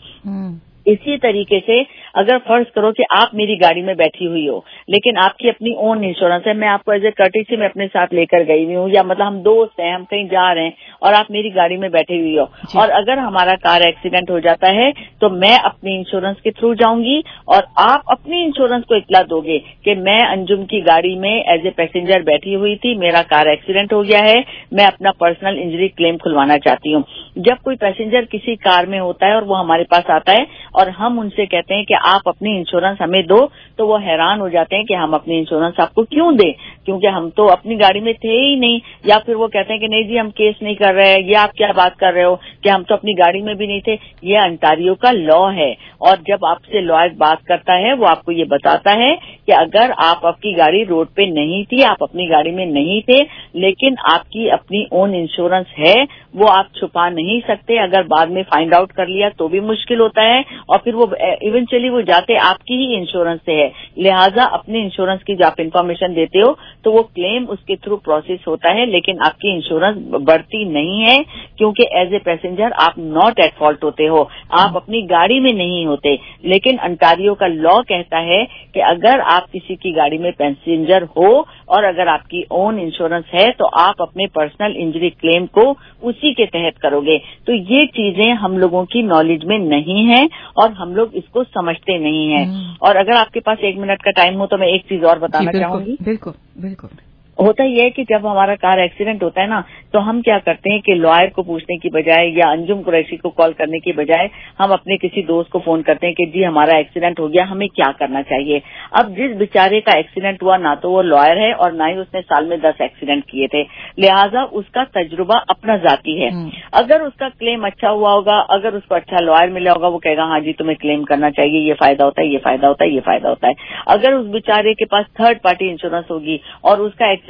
इसी तरीके से अगर फर्ज करो कि आप मेरी गाड़ी में बैठी हुई हो लेकिन आपकी अपनी ओन इंश्योरेंस है, मैं आपको एज ए कर्टेसी में अपने साथ लेकर गई हुई हूँ, या मतलब हम दोस्त हैं, हम कहीं जा रहे हैं और आप मेरी गाड़ी में बैठी हुई हो, और अगर हमारा कार एक्सीडेंट हो जाता है तो मैं अपनी इंश्योरेंस के थ्रू जाऊंगी और आप अपनी इंश्योरेंस को इत्तला दोगे कि मैं अंजुम की गाड़ी में एज ए पैसेंजर बैठी हुई थी, मेरा कार एक्सीडेंट हो गया है, मैं अपना पर्सनल इंजरी क्लेम खुलवाना चाहती हूँ। जब कोई पैसेंजर किसी कार में होता है और वो हमारे पास आता है और हम उनसे कहते हैं कि आप अपनी इंश्योरेंस हमें दो, तो वो हैरान हो जाते हैं कि हम अपनी इंश्योरेंस आपको क्यों दें, क्योंकि हम तो अपनी गाड़ी में थे ही नहीं। या फिर वो कहते हैं कि नहीं जी हम केस नहीं कर रहे हैं, ये आप क्या बात कर रहे हो कि हम तो अपनी गाड़ी में भी नहीं थे। ये अंटारियो का लॉ है और जब आपसे लॉयर बात करता है वो आपको ये बताता है कि अगर आपकी गाड़ी रोड पे नहीं थी, आप अपनी गाड़ी में नहीं थे, लेकिन आपकी अपनी ओन इंश्योरेंस है, वो आप छुपा नहीं सकते। अगर बाद में फाइंड आउट कर लिया तो भी मुश्किल होता है और फिर वो इवेंचुअली वो जाते आपकी ही इंश्योरेंस से है। लिहाजा अपने इंश्योरेंस की जो आप इन्फॉर्मेशन देते हो तो वो क्लेम उसके थ्रू प्रोसेस होता है, लेकिन आपकी इंश्योरेंस बढ़ती नहीं है, क्योंकि एज ए पैसेंजर आप नॉट एट फॉल्ट होते हो, आप अपनी गाड़ी में नहीं होते। लेकिन अंटारियो का लॉ कहता है कि अगर आप किसी की गाड़ी में पैसेंजर हो और अगर आपकी ओन इंश्योरेंस है तो आप अपने पर्सनल इंजरी क्लेम को उसी के तहत करोगे। तो ये चीजें हम लोगों की नॉलेज में नहीं है और हम लोग इसको समझते नहीं है। और अगर आपके पास 1 मिनट का टाइम हो तो मैं एक चीज और बताना चाहूंगी। बिल्कुल बिल्कुल। होता यह है कि जब हमारा कार एक्सीडेंट होता है ना, तो हम क्या करते हैं कि लॉयर को पूछने की बजाय या अंजुम कुरैशी को कॉल करने की बजाय हम अपने किसी दोस्त को फोन करते हैं कि जी हमारा एक्सीडेंट हो गया, हमें क्या करना चाहिए। अब जिस बेचारे का एक्सीडेंट हुआ ना तो वो लॉयर है और ना ही उसने साल में 10 एक्सीडेंट किए थे, लिहाजा उसका तजुर्बा अपना जाती है। अगर उसका क्लेम अच्छा हुआ होगा, अगर उसको अच्छा लॉयर मिला होगा, वो कहेगा हाँ जी तुम्हें क्लेम करना चाहिए, ये फायदा होता है, ये फायदा होता है, ये फायदा होता है। अगर उस बेचारे के पास थर्ड पार्टी इंश्योरेंस होगी और उसका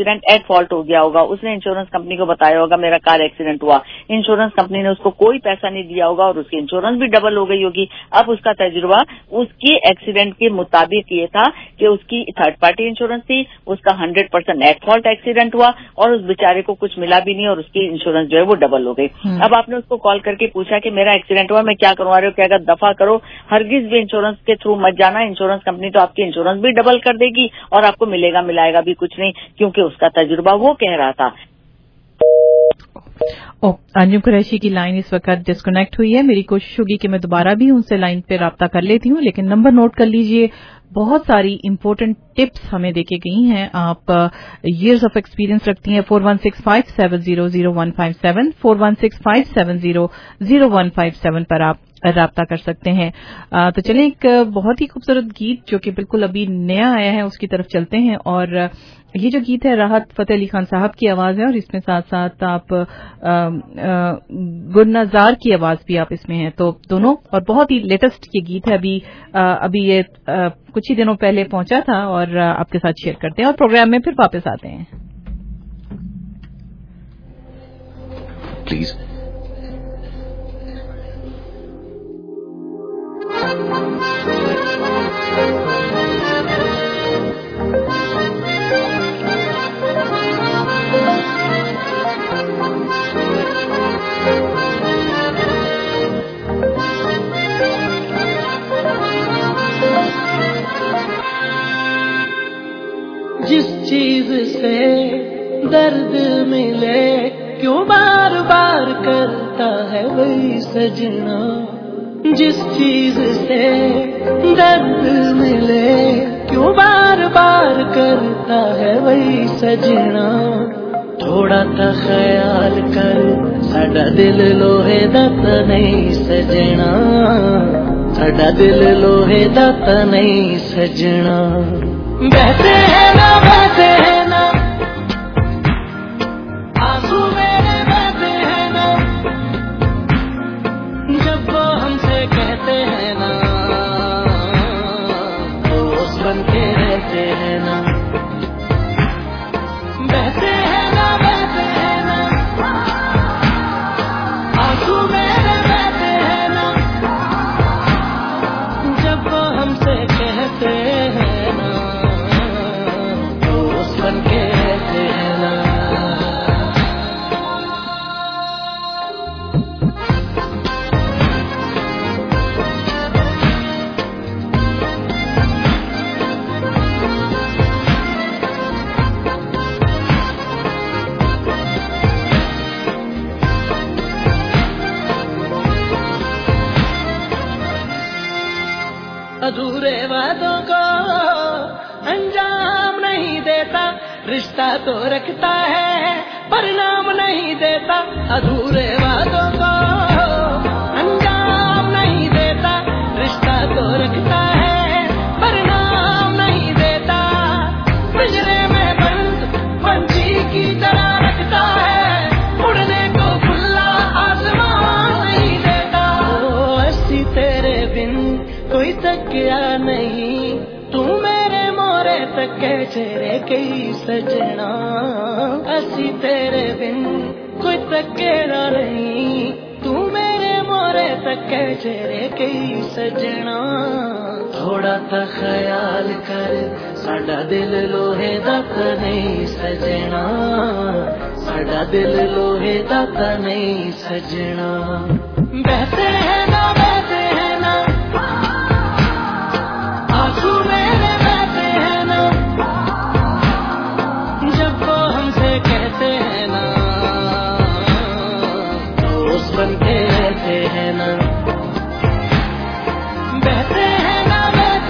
एक्सीडेंट एट फॉल्ट हो गया होगा, उसने इंश्योरेंस कंपनी को बताया होगा मेरा कार एक्सीडेंट हुआ, इंश्योरेंस कंपनी ने उसको कोई पैसा नहीं दिया होगा और उसकी इंश्योरेंस भी डबल हो गई होगी। अब उसका तजुर्बा उसके एक्सीडेंट के मुताबिक ये था कि उसकी थर्ड पार्टी इंश्योरेंस थी, उसका 100% एट फॉल्ट एक्सीडेंट हुआ और उस बेचारे को कुछ मिला भी नहीं और उसकी इंश्योरेंस जो है वो डबल हो गई। अब आपने उसको कॉल करके पूछा कि मेरा एक्सीडेंट हुआ, मैं क्या करवा रहे हो, क्या दफा करो, हरगिज भी इंश्योरेंस के थ्रू मत जाना, इंश्योरेंस कंपनी तो आपकी इंश्योरेंस भी डबल कर देगी और आपको मिलाएगा भी कुछ नहीं, क्योंकि उसका तजुर्बा वो कह रहा था। अंजुम कुरैशी की लाइन इस वक्त डिस्कनेक्ट हुई है। मेरी कोशिश होगी कि मैं दोबारा भी उनसे लाइन पे राब्ता कर लेती हूँ, लेकिन नंबर नोट कर लीजिए। बहुत सारी इम्पोर्टेंट टिप्स हमें देके गई हैं। आप ईयर्स ऑफ एक्सपीरियंस रखती हैं। 4165700157 4165700157 पर आप राब्ता कर सकते हैं। तो चलिए एक बहुत ही खूबसूरत गीत जो कि बिल्कुल अभी नया आया है उसकी तरफ चलते हैं। और ये जो गीत है राहत फतेह अली खान साहब की आवाज है और इसमें साथ साथ आप गुलनजार की आवाज भी आप इसमें है, तो दोनों और बहुत ही लेटेस्ट ये गीत है। अभी ये कुछ ही दिनों पहले पहुंचा था और आपके साथ शेयर करते हैं और प्रोग्राम में फिर वापस आते हैं। प्लीज जिस चीज से दर्द मिले क्यों बार बार करता है वही सजना, जिस चीज से दर्द मिले क्यों बार बार करता है वही सजना, थोड़ा ता ख्याल कर साडा दिल लोहे दा ता नहीं सजना, साडा दिल लोहे दा ता नहीं सजना। बहते हैं ना आंसू मेरे बहते हैं ना, जब वो हमसे कहते हैं ना दोस्त बन के रहते हैं ना, बहते हैं ना आंसू मेरे बहते हैं ना, जब वो हमसे कहते हैं ना बन के रहते हैं ना। अधूरे वादों को अंजाम नहीं देता, रिश्ता तो रखता है परिणाम नहीं देता, अधूरे वादों को अंजाम नहीं देता, रिश्ता तो रखता है परिणाम नहीं देता, पिंजरे में बंद पंछी की तरह रखता है, उड़ने को खुला आसमान नहीं देता। ओ अस्सी तेरे बिन कोई तकिया नहीं, तू मेरे मोरे तके चेहरे कई सजना, असी तेरे बिन कोई तकेरा नहीं, तू मेरे मोरे तके चेहरे कई सजना, थोड़ा ता ख्याल कर साडा दिल लोहे दा ता नहीं सजना, साडा दिल लोहे दा ता नहीं सजना। बहते हैं ना आंसू मेरे बहते हैं ना, जब वो हमसे कहते हैं ना दोस्त बन के रहते हैं ना, बहते हैं ना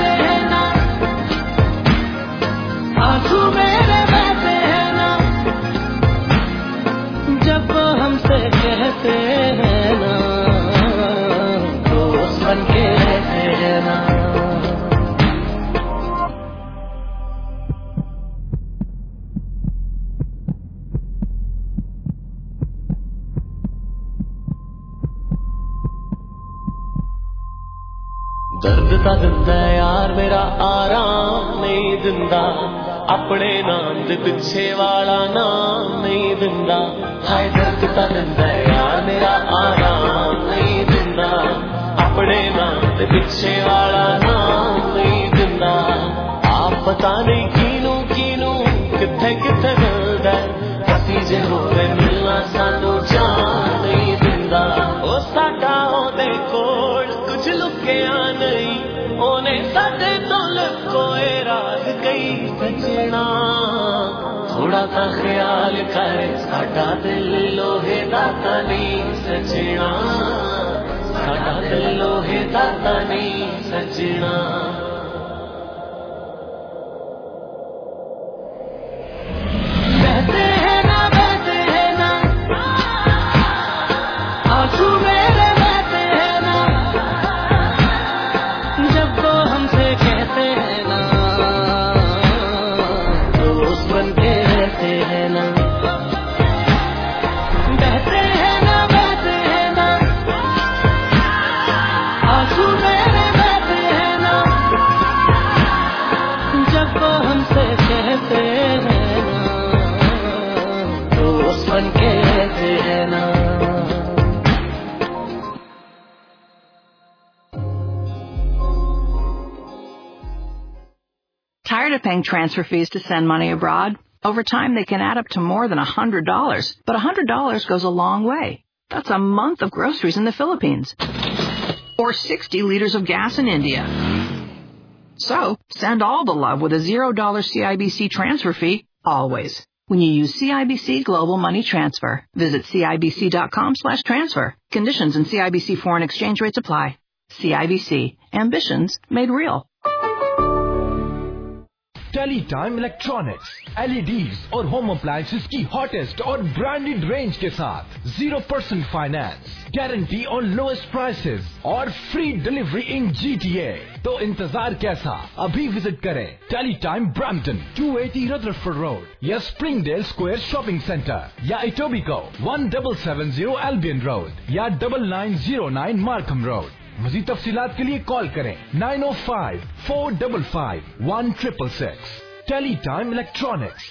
आंसू मेरे बहते हैं ना, जब वो हमसे कहते हैं ना दर्द दा दिंदा यार मेरा आराम नहीं दिंदा अपने नाम दे पिछे वाला नाम नहीं दिंदा हाय दर्द दा दिंदा यार मेरा आराम नहीं दिंदा अपने नाम दे पिछे वाला नाम नहीं दिंदा आप पता नहीं किनू किनू किथे किथे मिलदा असी जे होवे मिलना सानू जान नहीं दिंदा ओ साडा ओदे कोल कुछ लुकिया नहीं ओने साडे तो लकोए राज कई सजना थोड़ा सा ख्याल कर साडा दिल लोहे दा नहीं सजना साडा दिल लोहे दा नहीं सजना बहते हैं ना आंसू मेरे बहते हैं ना जब वो हमसे कहते हैं ना दोस्त बन के रहते हैं ना बहते हैं ना आंसू मेरे बहते हैं ना जब वो हमसे कहते हैं Tired of paying transfer fees to send money abroad? Over time, they can add up to more than $100. But $100 goes a long way. That's a month of groceries in the Philippines. Or 60 liters of gas in India. So, send all the love with a $0 CIBC transfer fee, always. When you use CIBC Global Money Transfer, visit CIBC.com/transfer. Conditions and CIBC foreign exchange rates apply. CIBC. Ambitions made real. Teletime electronics LEDs और home appliances की hottest और branded range के साथ 0% finance, guarantee और lowest prices और free delivery in GTA। तो इंतजार कैसा, अभी विजिट करें टेलीटाइम ब्रैम्पटन 280 रदरफोर्ड रोड या स्प्रिंगडेल स्क्वायर शॉपिंग सेंटर या इटोबिको 1770 एल्बियन रोड या 9909 मार्कम रोड। मज़ीद तफसीलात के लिए कॉल करें 905-455-1666। Teletime electronics.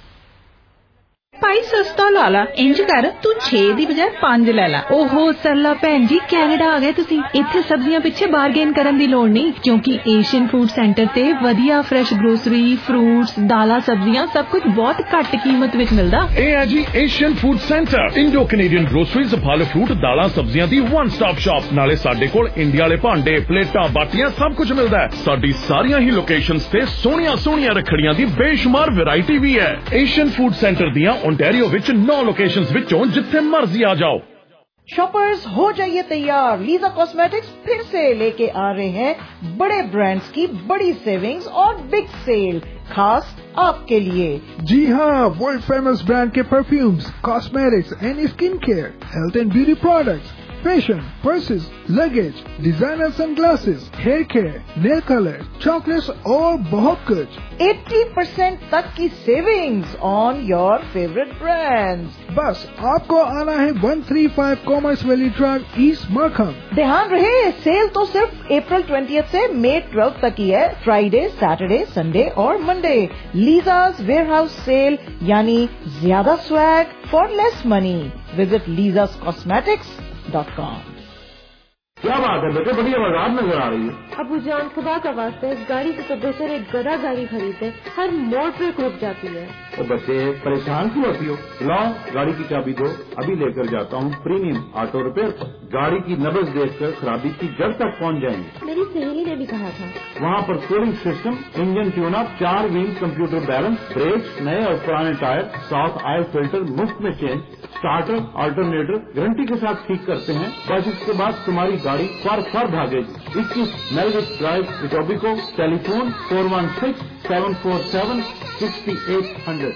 भाई सस्ता लाला इंज कर तू 6 ਦੀ ਬਜਾਏ 5 ਲੈ ਲੈ। ਓਹੋ ਸਰਲਾ ਭੈਣ ਜੀ ਕੈਨੇਡਾ ਆ ਗਏ ਤੁਸੀਂ। ਇੱਥੇ ਸਬਜ਼ੀਆਂ ਪਿੱਛੇ ਬਾਰਗੇਨ ਕਰਨ ਦੀ ਲੋੜ ਨਹੀਂ ਕਿਉਂਕਿ ਏਸ਼ੀਅਨ ਫੂਡ ਸੈਂਟਰ ਤੇ ਵਧੀਆ ਫਰੈਸ਼ ਗਰੋਸਰੀ, ਫਰੂਟਸ, ਦਾਲਾਂ, ਸਬਜ਼ੀਆਂ ਸਭ ਕੁਝ ਬਹੁਤ ਘੱਟ ਕੀਮਤ ਵਿੱਚ ਮਿਲਦਾ। ਇਹ ਹੈ ਜੀ Asian food centre, Indo Canadian groceries, ਫਲ ਫਰੂਟ, ਦਾਲਾਂ, ਸਬਜ਼ੀਆਂ ਦੀ ਵਨ ਸਟਾਪ ਸ਼ਾਪ। ਨਾਲੇ ਸਾਡੇ ਕੋਲ ਇੰਡੀਆ ਵਾਲੇ ਭਾਂਡੇ, ਪਲੇਟਾਂ, ਬਾਟੀਆਂ ਸਭ ਕੁਝ ਮਿਲਦਾ ਹੈ। ਸਾਡੀ ਸਾਰੀਆਂ ਹੀ ਲੋਕੇਸ਼ਨਸ ਤੇ ਸੋਹਣੀਆਂ ਰੱਖੜੀਆਂ ਦੀ ਬੇਸ਼ੁਮਾਰ ਵੈਰਾਈਟੀ ਵੀ ਹੈ। ਏਸ਼ੀਅਨ ਫੂਡ ਸੈਂਟਰ ਦੀਆਂ ओंटारियो विच 9 लोकेशंस विचों जिथे मर्जी आ जाओ। शॉपर्स हो जाइए तैयार, लीजा कॉस्मेटिक्स फिर से लेके आ रहे हैं बड़े ब्रांड्स की बड़ी सेविंग्स और बिग सेल खास आपके लिए। जी हाँ, वर्ल्ड फेमस ब्रांड के perfumes, cosmetics and skin care, health and beauty products, fashion, purses, luggage, designer sunglasses, hair care, nail colour, chocolates और बहुत कुछ। 80% तक की savings on your favourite brands. बस आपको आना है 135 commerce valley drive, east Markham. ध्यान रहे, सेल तो सिर्फ अप्रैल 20 से मई 12 तक ही है। फ्राइडे, सैटरडे, संडे और मंडे। लीजा's वेयरहाउस सेल यानी ज्यादा swag for less money. Visit lisascosmetics.com। क्या बात है बेटे, बढ़िया बाजार नजर आ रही है। अबू जान खुदा का वास्ता इस गाड़ी से तो बेहतर एक गधा गाड़ी खरीदे, हर मोड़ पे रुक जाती है। तो बच्चे परेशान क्यों होती हो, लाओ गाड़ी की चाबी दो, अभी लेकर जाता हूँ प्रीमियम ऑटो रिपेयर पर। गाड़ी की नब्ज देखकर खराबी की जड़ तक पहुँच जाएंगे। मेरी सहेली ने भी कहा था। वहाँ पर cooling system, engine tune up, 4 wheel computer balance, brakes, नए और पुराने टायर, साउथ ऑयल फिल्टर मुफ्त में चेंज, स्टार्टर, अल्टरनेटर गारंटी के साथ ठीक करते हैं। बस इसके बाद तुम्हारी गाड़ी फर भागेगी। 21 मेलविच ड्राइव, इटोबिको। टेलीफोन 416-747-6800।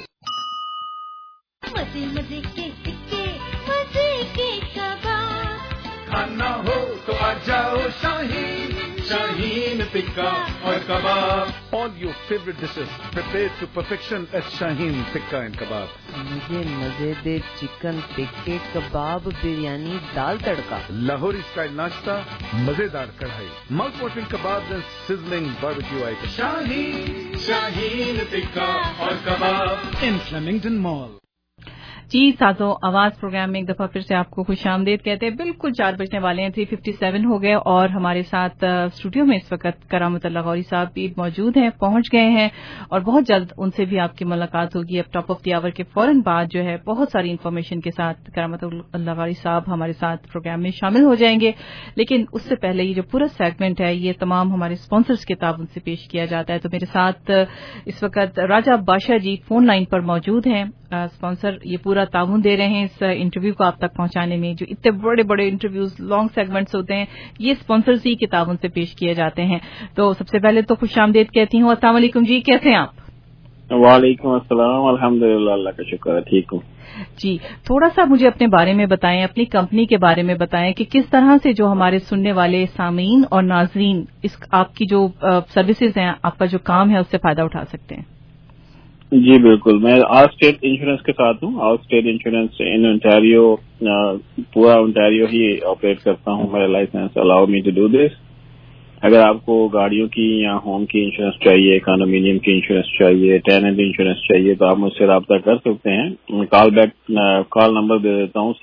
मजे मजे के टिक्के, मजे के कबाब, खाना हो तो आ जाओ शाहीन, शाहीन टिक्का और कबाब. All your favorite dishes prepared to perfection at Shaheen Tikka and Kebab. मुझे मजेदार चिकन टिक्के, कबाब, बिरयानी, दाल तड़का. Lahori style नाश्ता, मजेदार कढ़ाई, mouth watering kebabs and sizzling barbecue items. Shaheen, Shaheen tikka और कबाब in Flemington Mall. जी साजो आवाज प्रोग्राम में एक दफा फिर से आपको खुशामदीद कहते हैं. बिल्कुल 4 बजने वाले हैं, 3:57 हो गए और हमारे साथ स्टूडियो में इस वक्त करामतुल्लाह गौरी साहब भी मौजूद हैं, पहुंच गए हैं और बहुत जल्द उनसे भी आपकी मुलाकात होगी. अब टॉप ऑफ द आवर के फौरन बाद जो है बहुत सारी इन्फॉर्मेशन के साथ करामतुल्लाह गौरी साहब हमारे साथ प्रोग्राम में शामिल हो जाएंगे. लेकिन उससे पहले ये जो पूरा सेगमेंट है ये तमाम हमारे स्पॉन्सर्स के ताबून से पेश किया जाता है. तो मेरे साथ इस वक्त राजा बादशाह जी फोन लाइन पर मौजूद हैं. स्पॉन्सर ये पूरा ताउन दे रहे हैं इस इंटरव्यू को आप तक पहुंचाने में. जो इतने बड़े बड़े इंटरव्यूज लॉन्ग सेगमेंट्स होते हैं ये स्पॉन्सर्स ही के ताउन से पेश किए जाते हैं. तो सबसे पहले तो खुशामदीद कहती हूँ. अस्सलाम वालेकुम जी, कैसे हैं आप? वालेकुम अस्सलाम, अल्हम्दुलिल्लाह, अल्लाह का शुक्र है, ठीक हूँ जी. थोड़ा सा मुझे अपने बारे में बताएं, अपनी कंपनी के बारे में बताएं कि किस तरह से जो हमारे सुनने वाले सामीन और नाजरीन इस आपकी जो सर्विसेज हैं, आपका जो काम है उससे फायदा उठा सकते हैं. जी बिल्कुल, मैं ऑल स्टेट इंश्योरेंस के साथ हूँ. Allstate insurance in Ontario, पूरा ओंटारियो ही ऑपरेट करता हूँ. मेरा licence allow me to do this. अगर आपको गाड़ियों की या होम की इंश्योरेंस चाहिए, कंडोमिनियम की इंश्योरेंस चाहिए, टेनेंट इंश्योरेंस चाहिए तो आप मुझसे रब्ता कर सकते हैं. कॉल नंबर दे देता हूँ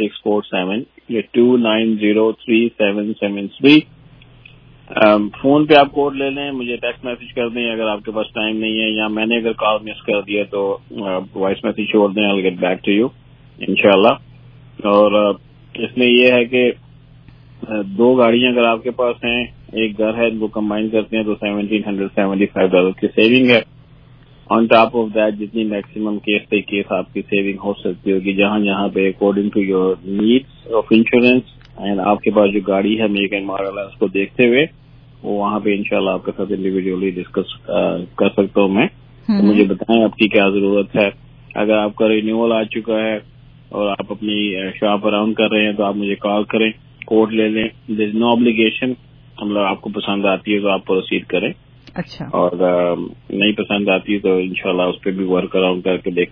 647-290-3773. फोन पे आप कोड ले लें, मुझे टेक्स्ट मैसेज कर दें अगर आपके पास टाइम नहीं है, या मैंने अगर कॉल मिस कर दिया तो वॉइस मैसेज छोड़ दें. I will get back to you इंशाल्लाह. और इसमें यह है कि 2 गाड़ियां अगर आपके पास हैं, एक घर है, इनको कंबाइन करते हैं तो $1,775 की सेविंग है. ऑन टॉप ऑफ दैट जितनी मैक्सिमम केस पे केस आपकी सेविंग हो सकती होगी, जहां जहां पे according to your needs of insurance and आपके पास जो गाड़ी है मेक एंड मॉडल है उसको देखते हुए वो वहां पे इंशाल्लाह आपके साथ इंडिविजुअली डिस्कस कर सकता हूँ मैं. तो मुझे बताएं आपकी क्या जरूरत है. अगर आपका रिन्यूअल आ चुका है और आप अपनी शॉप अराउंड कर रहे हैं तो आप मुझे कॉल करें, कोड ले लें. There is no obligation. मतलब आपको पसंद आती है तो आप प्रोसीड करें. अच्छा. और नहीं पसंद आती है तो इंशाल्लाह उस पर भी वर्क अराउंड करके देखें.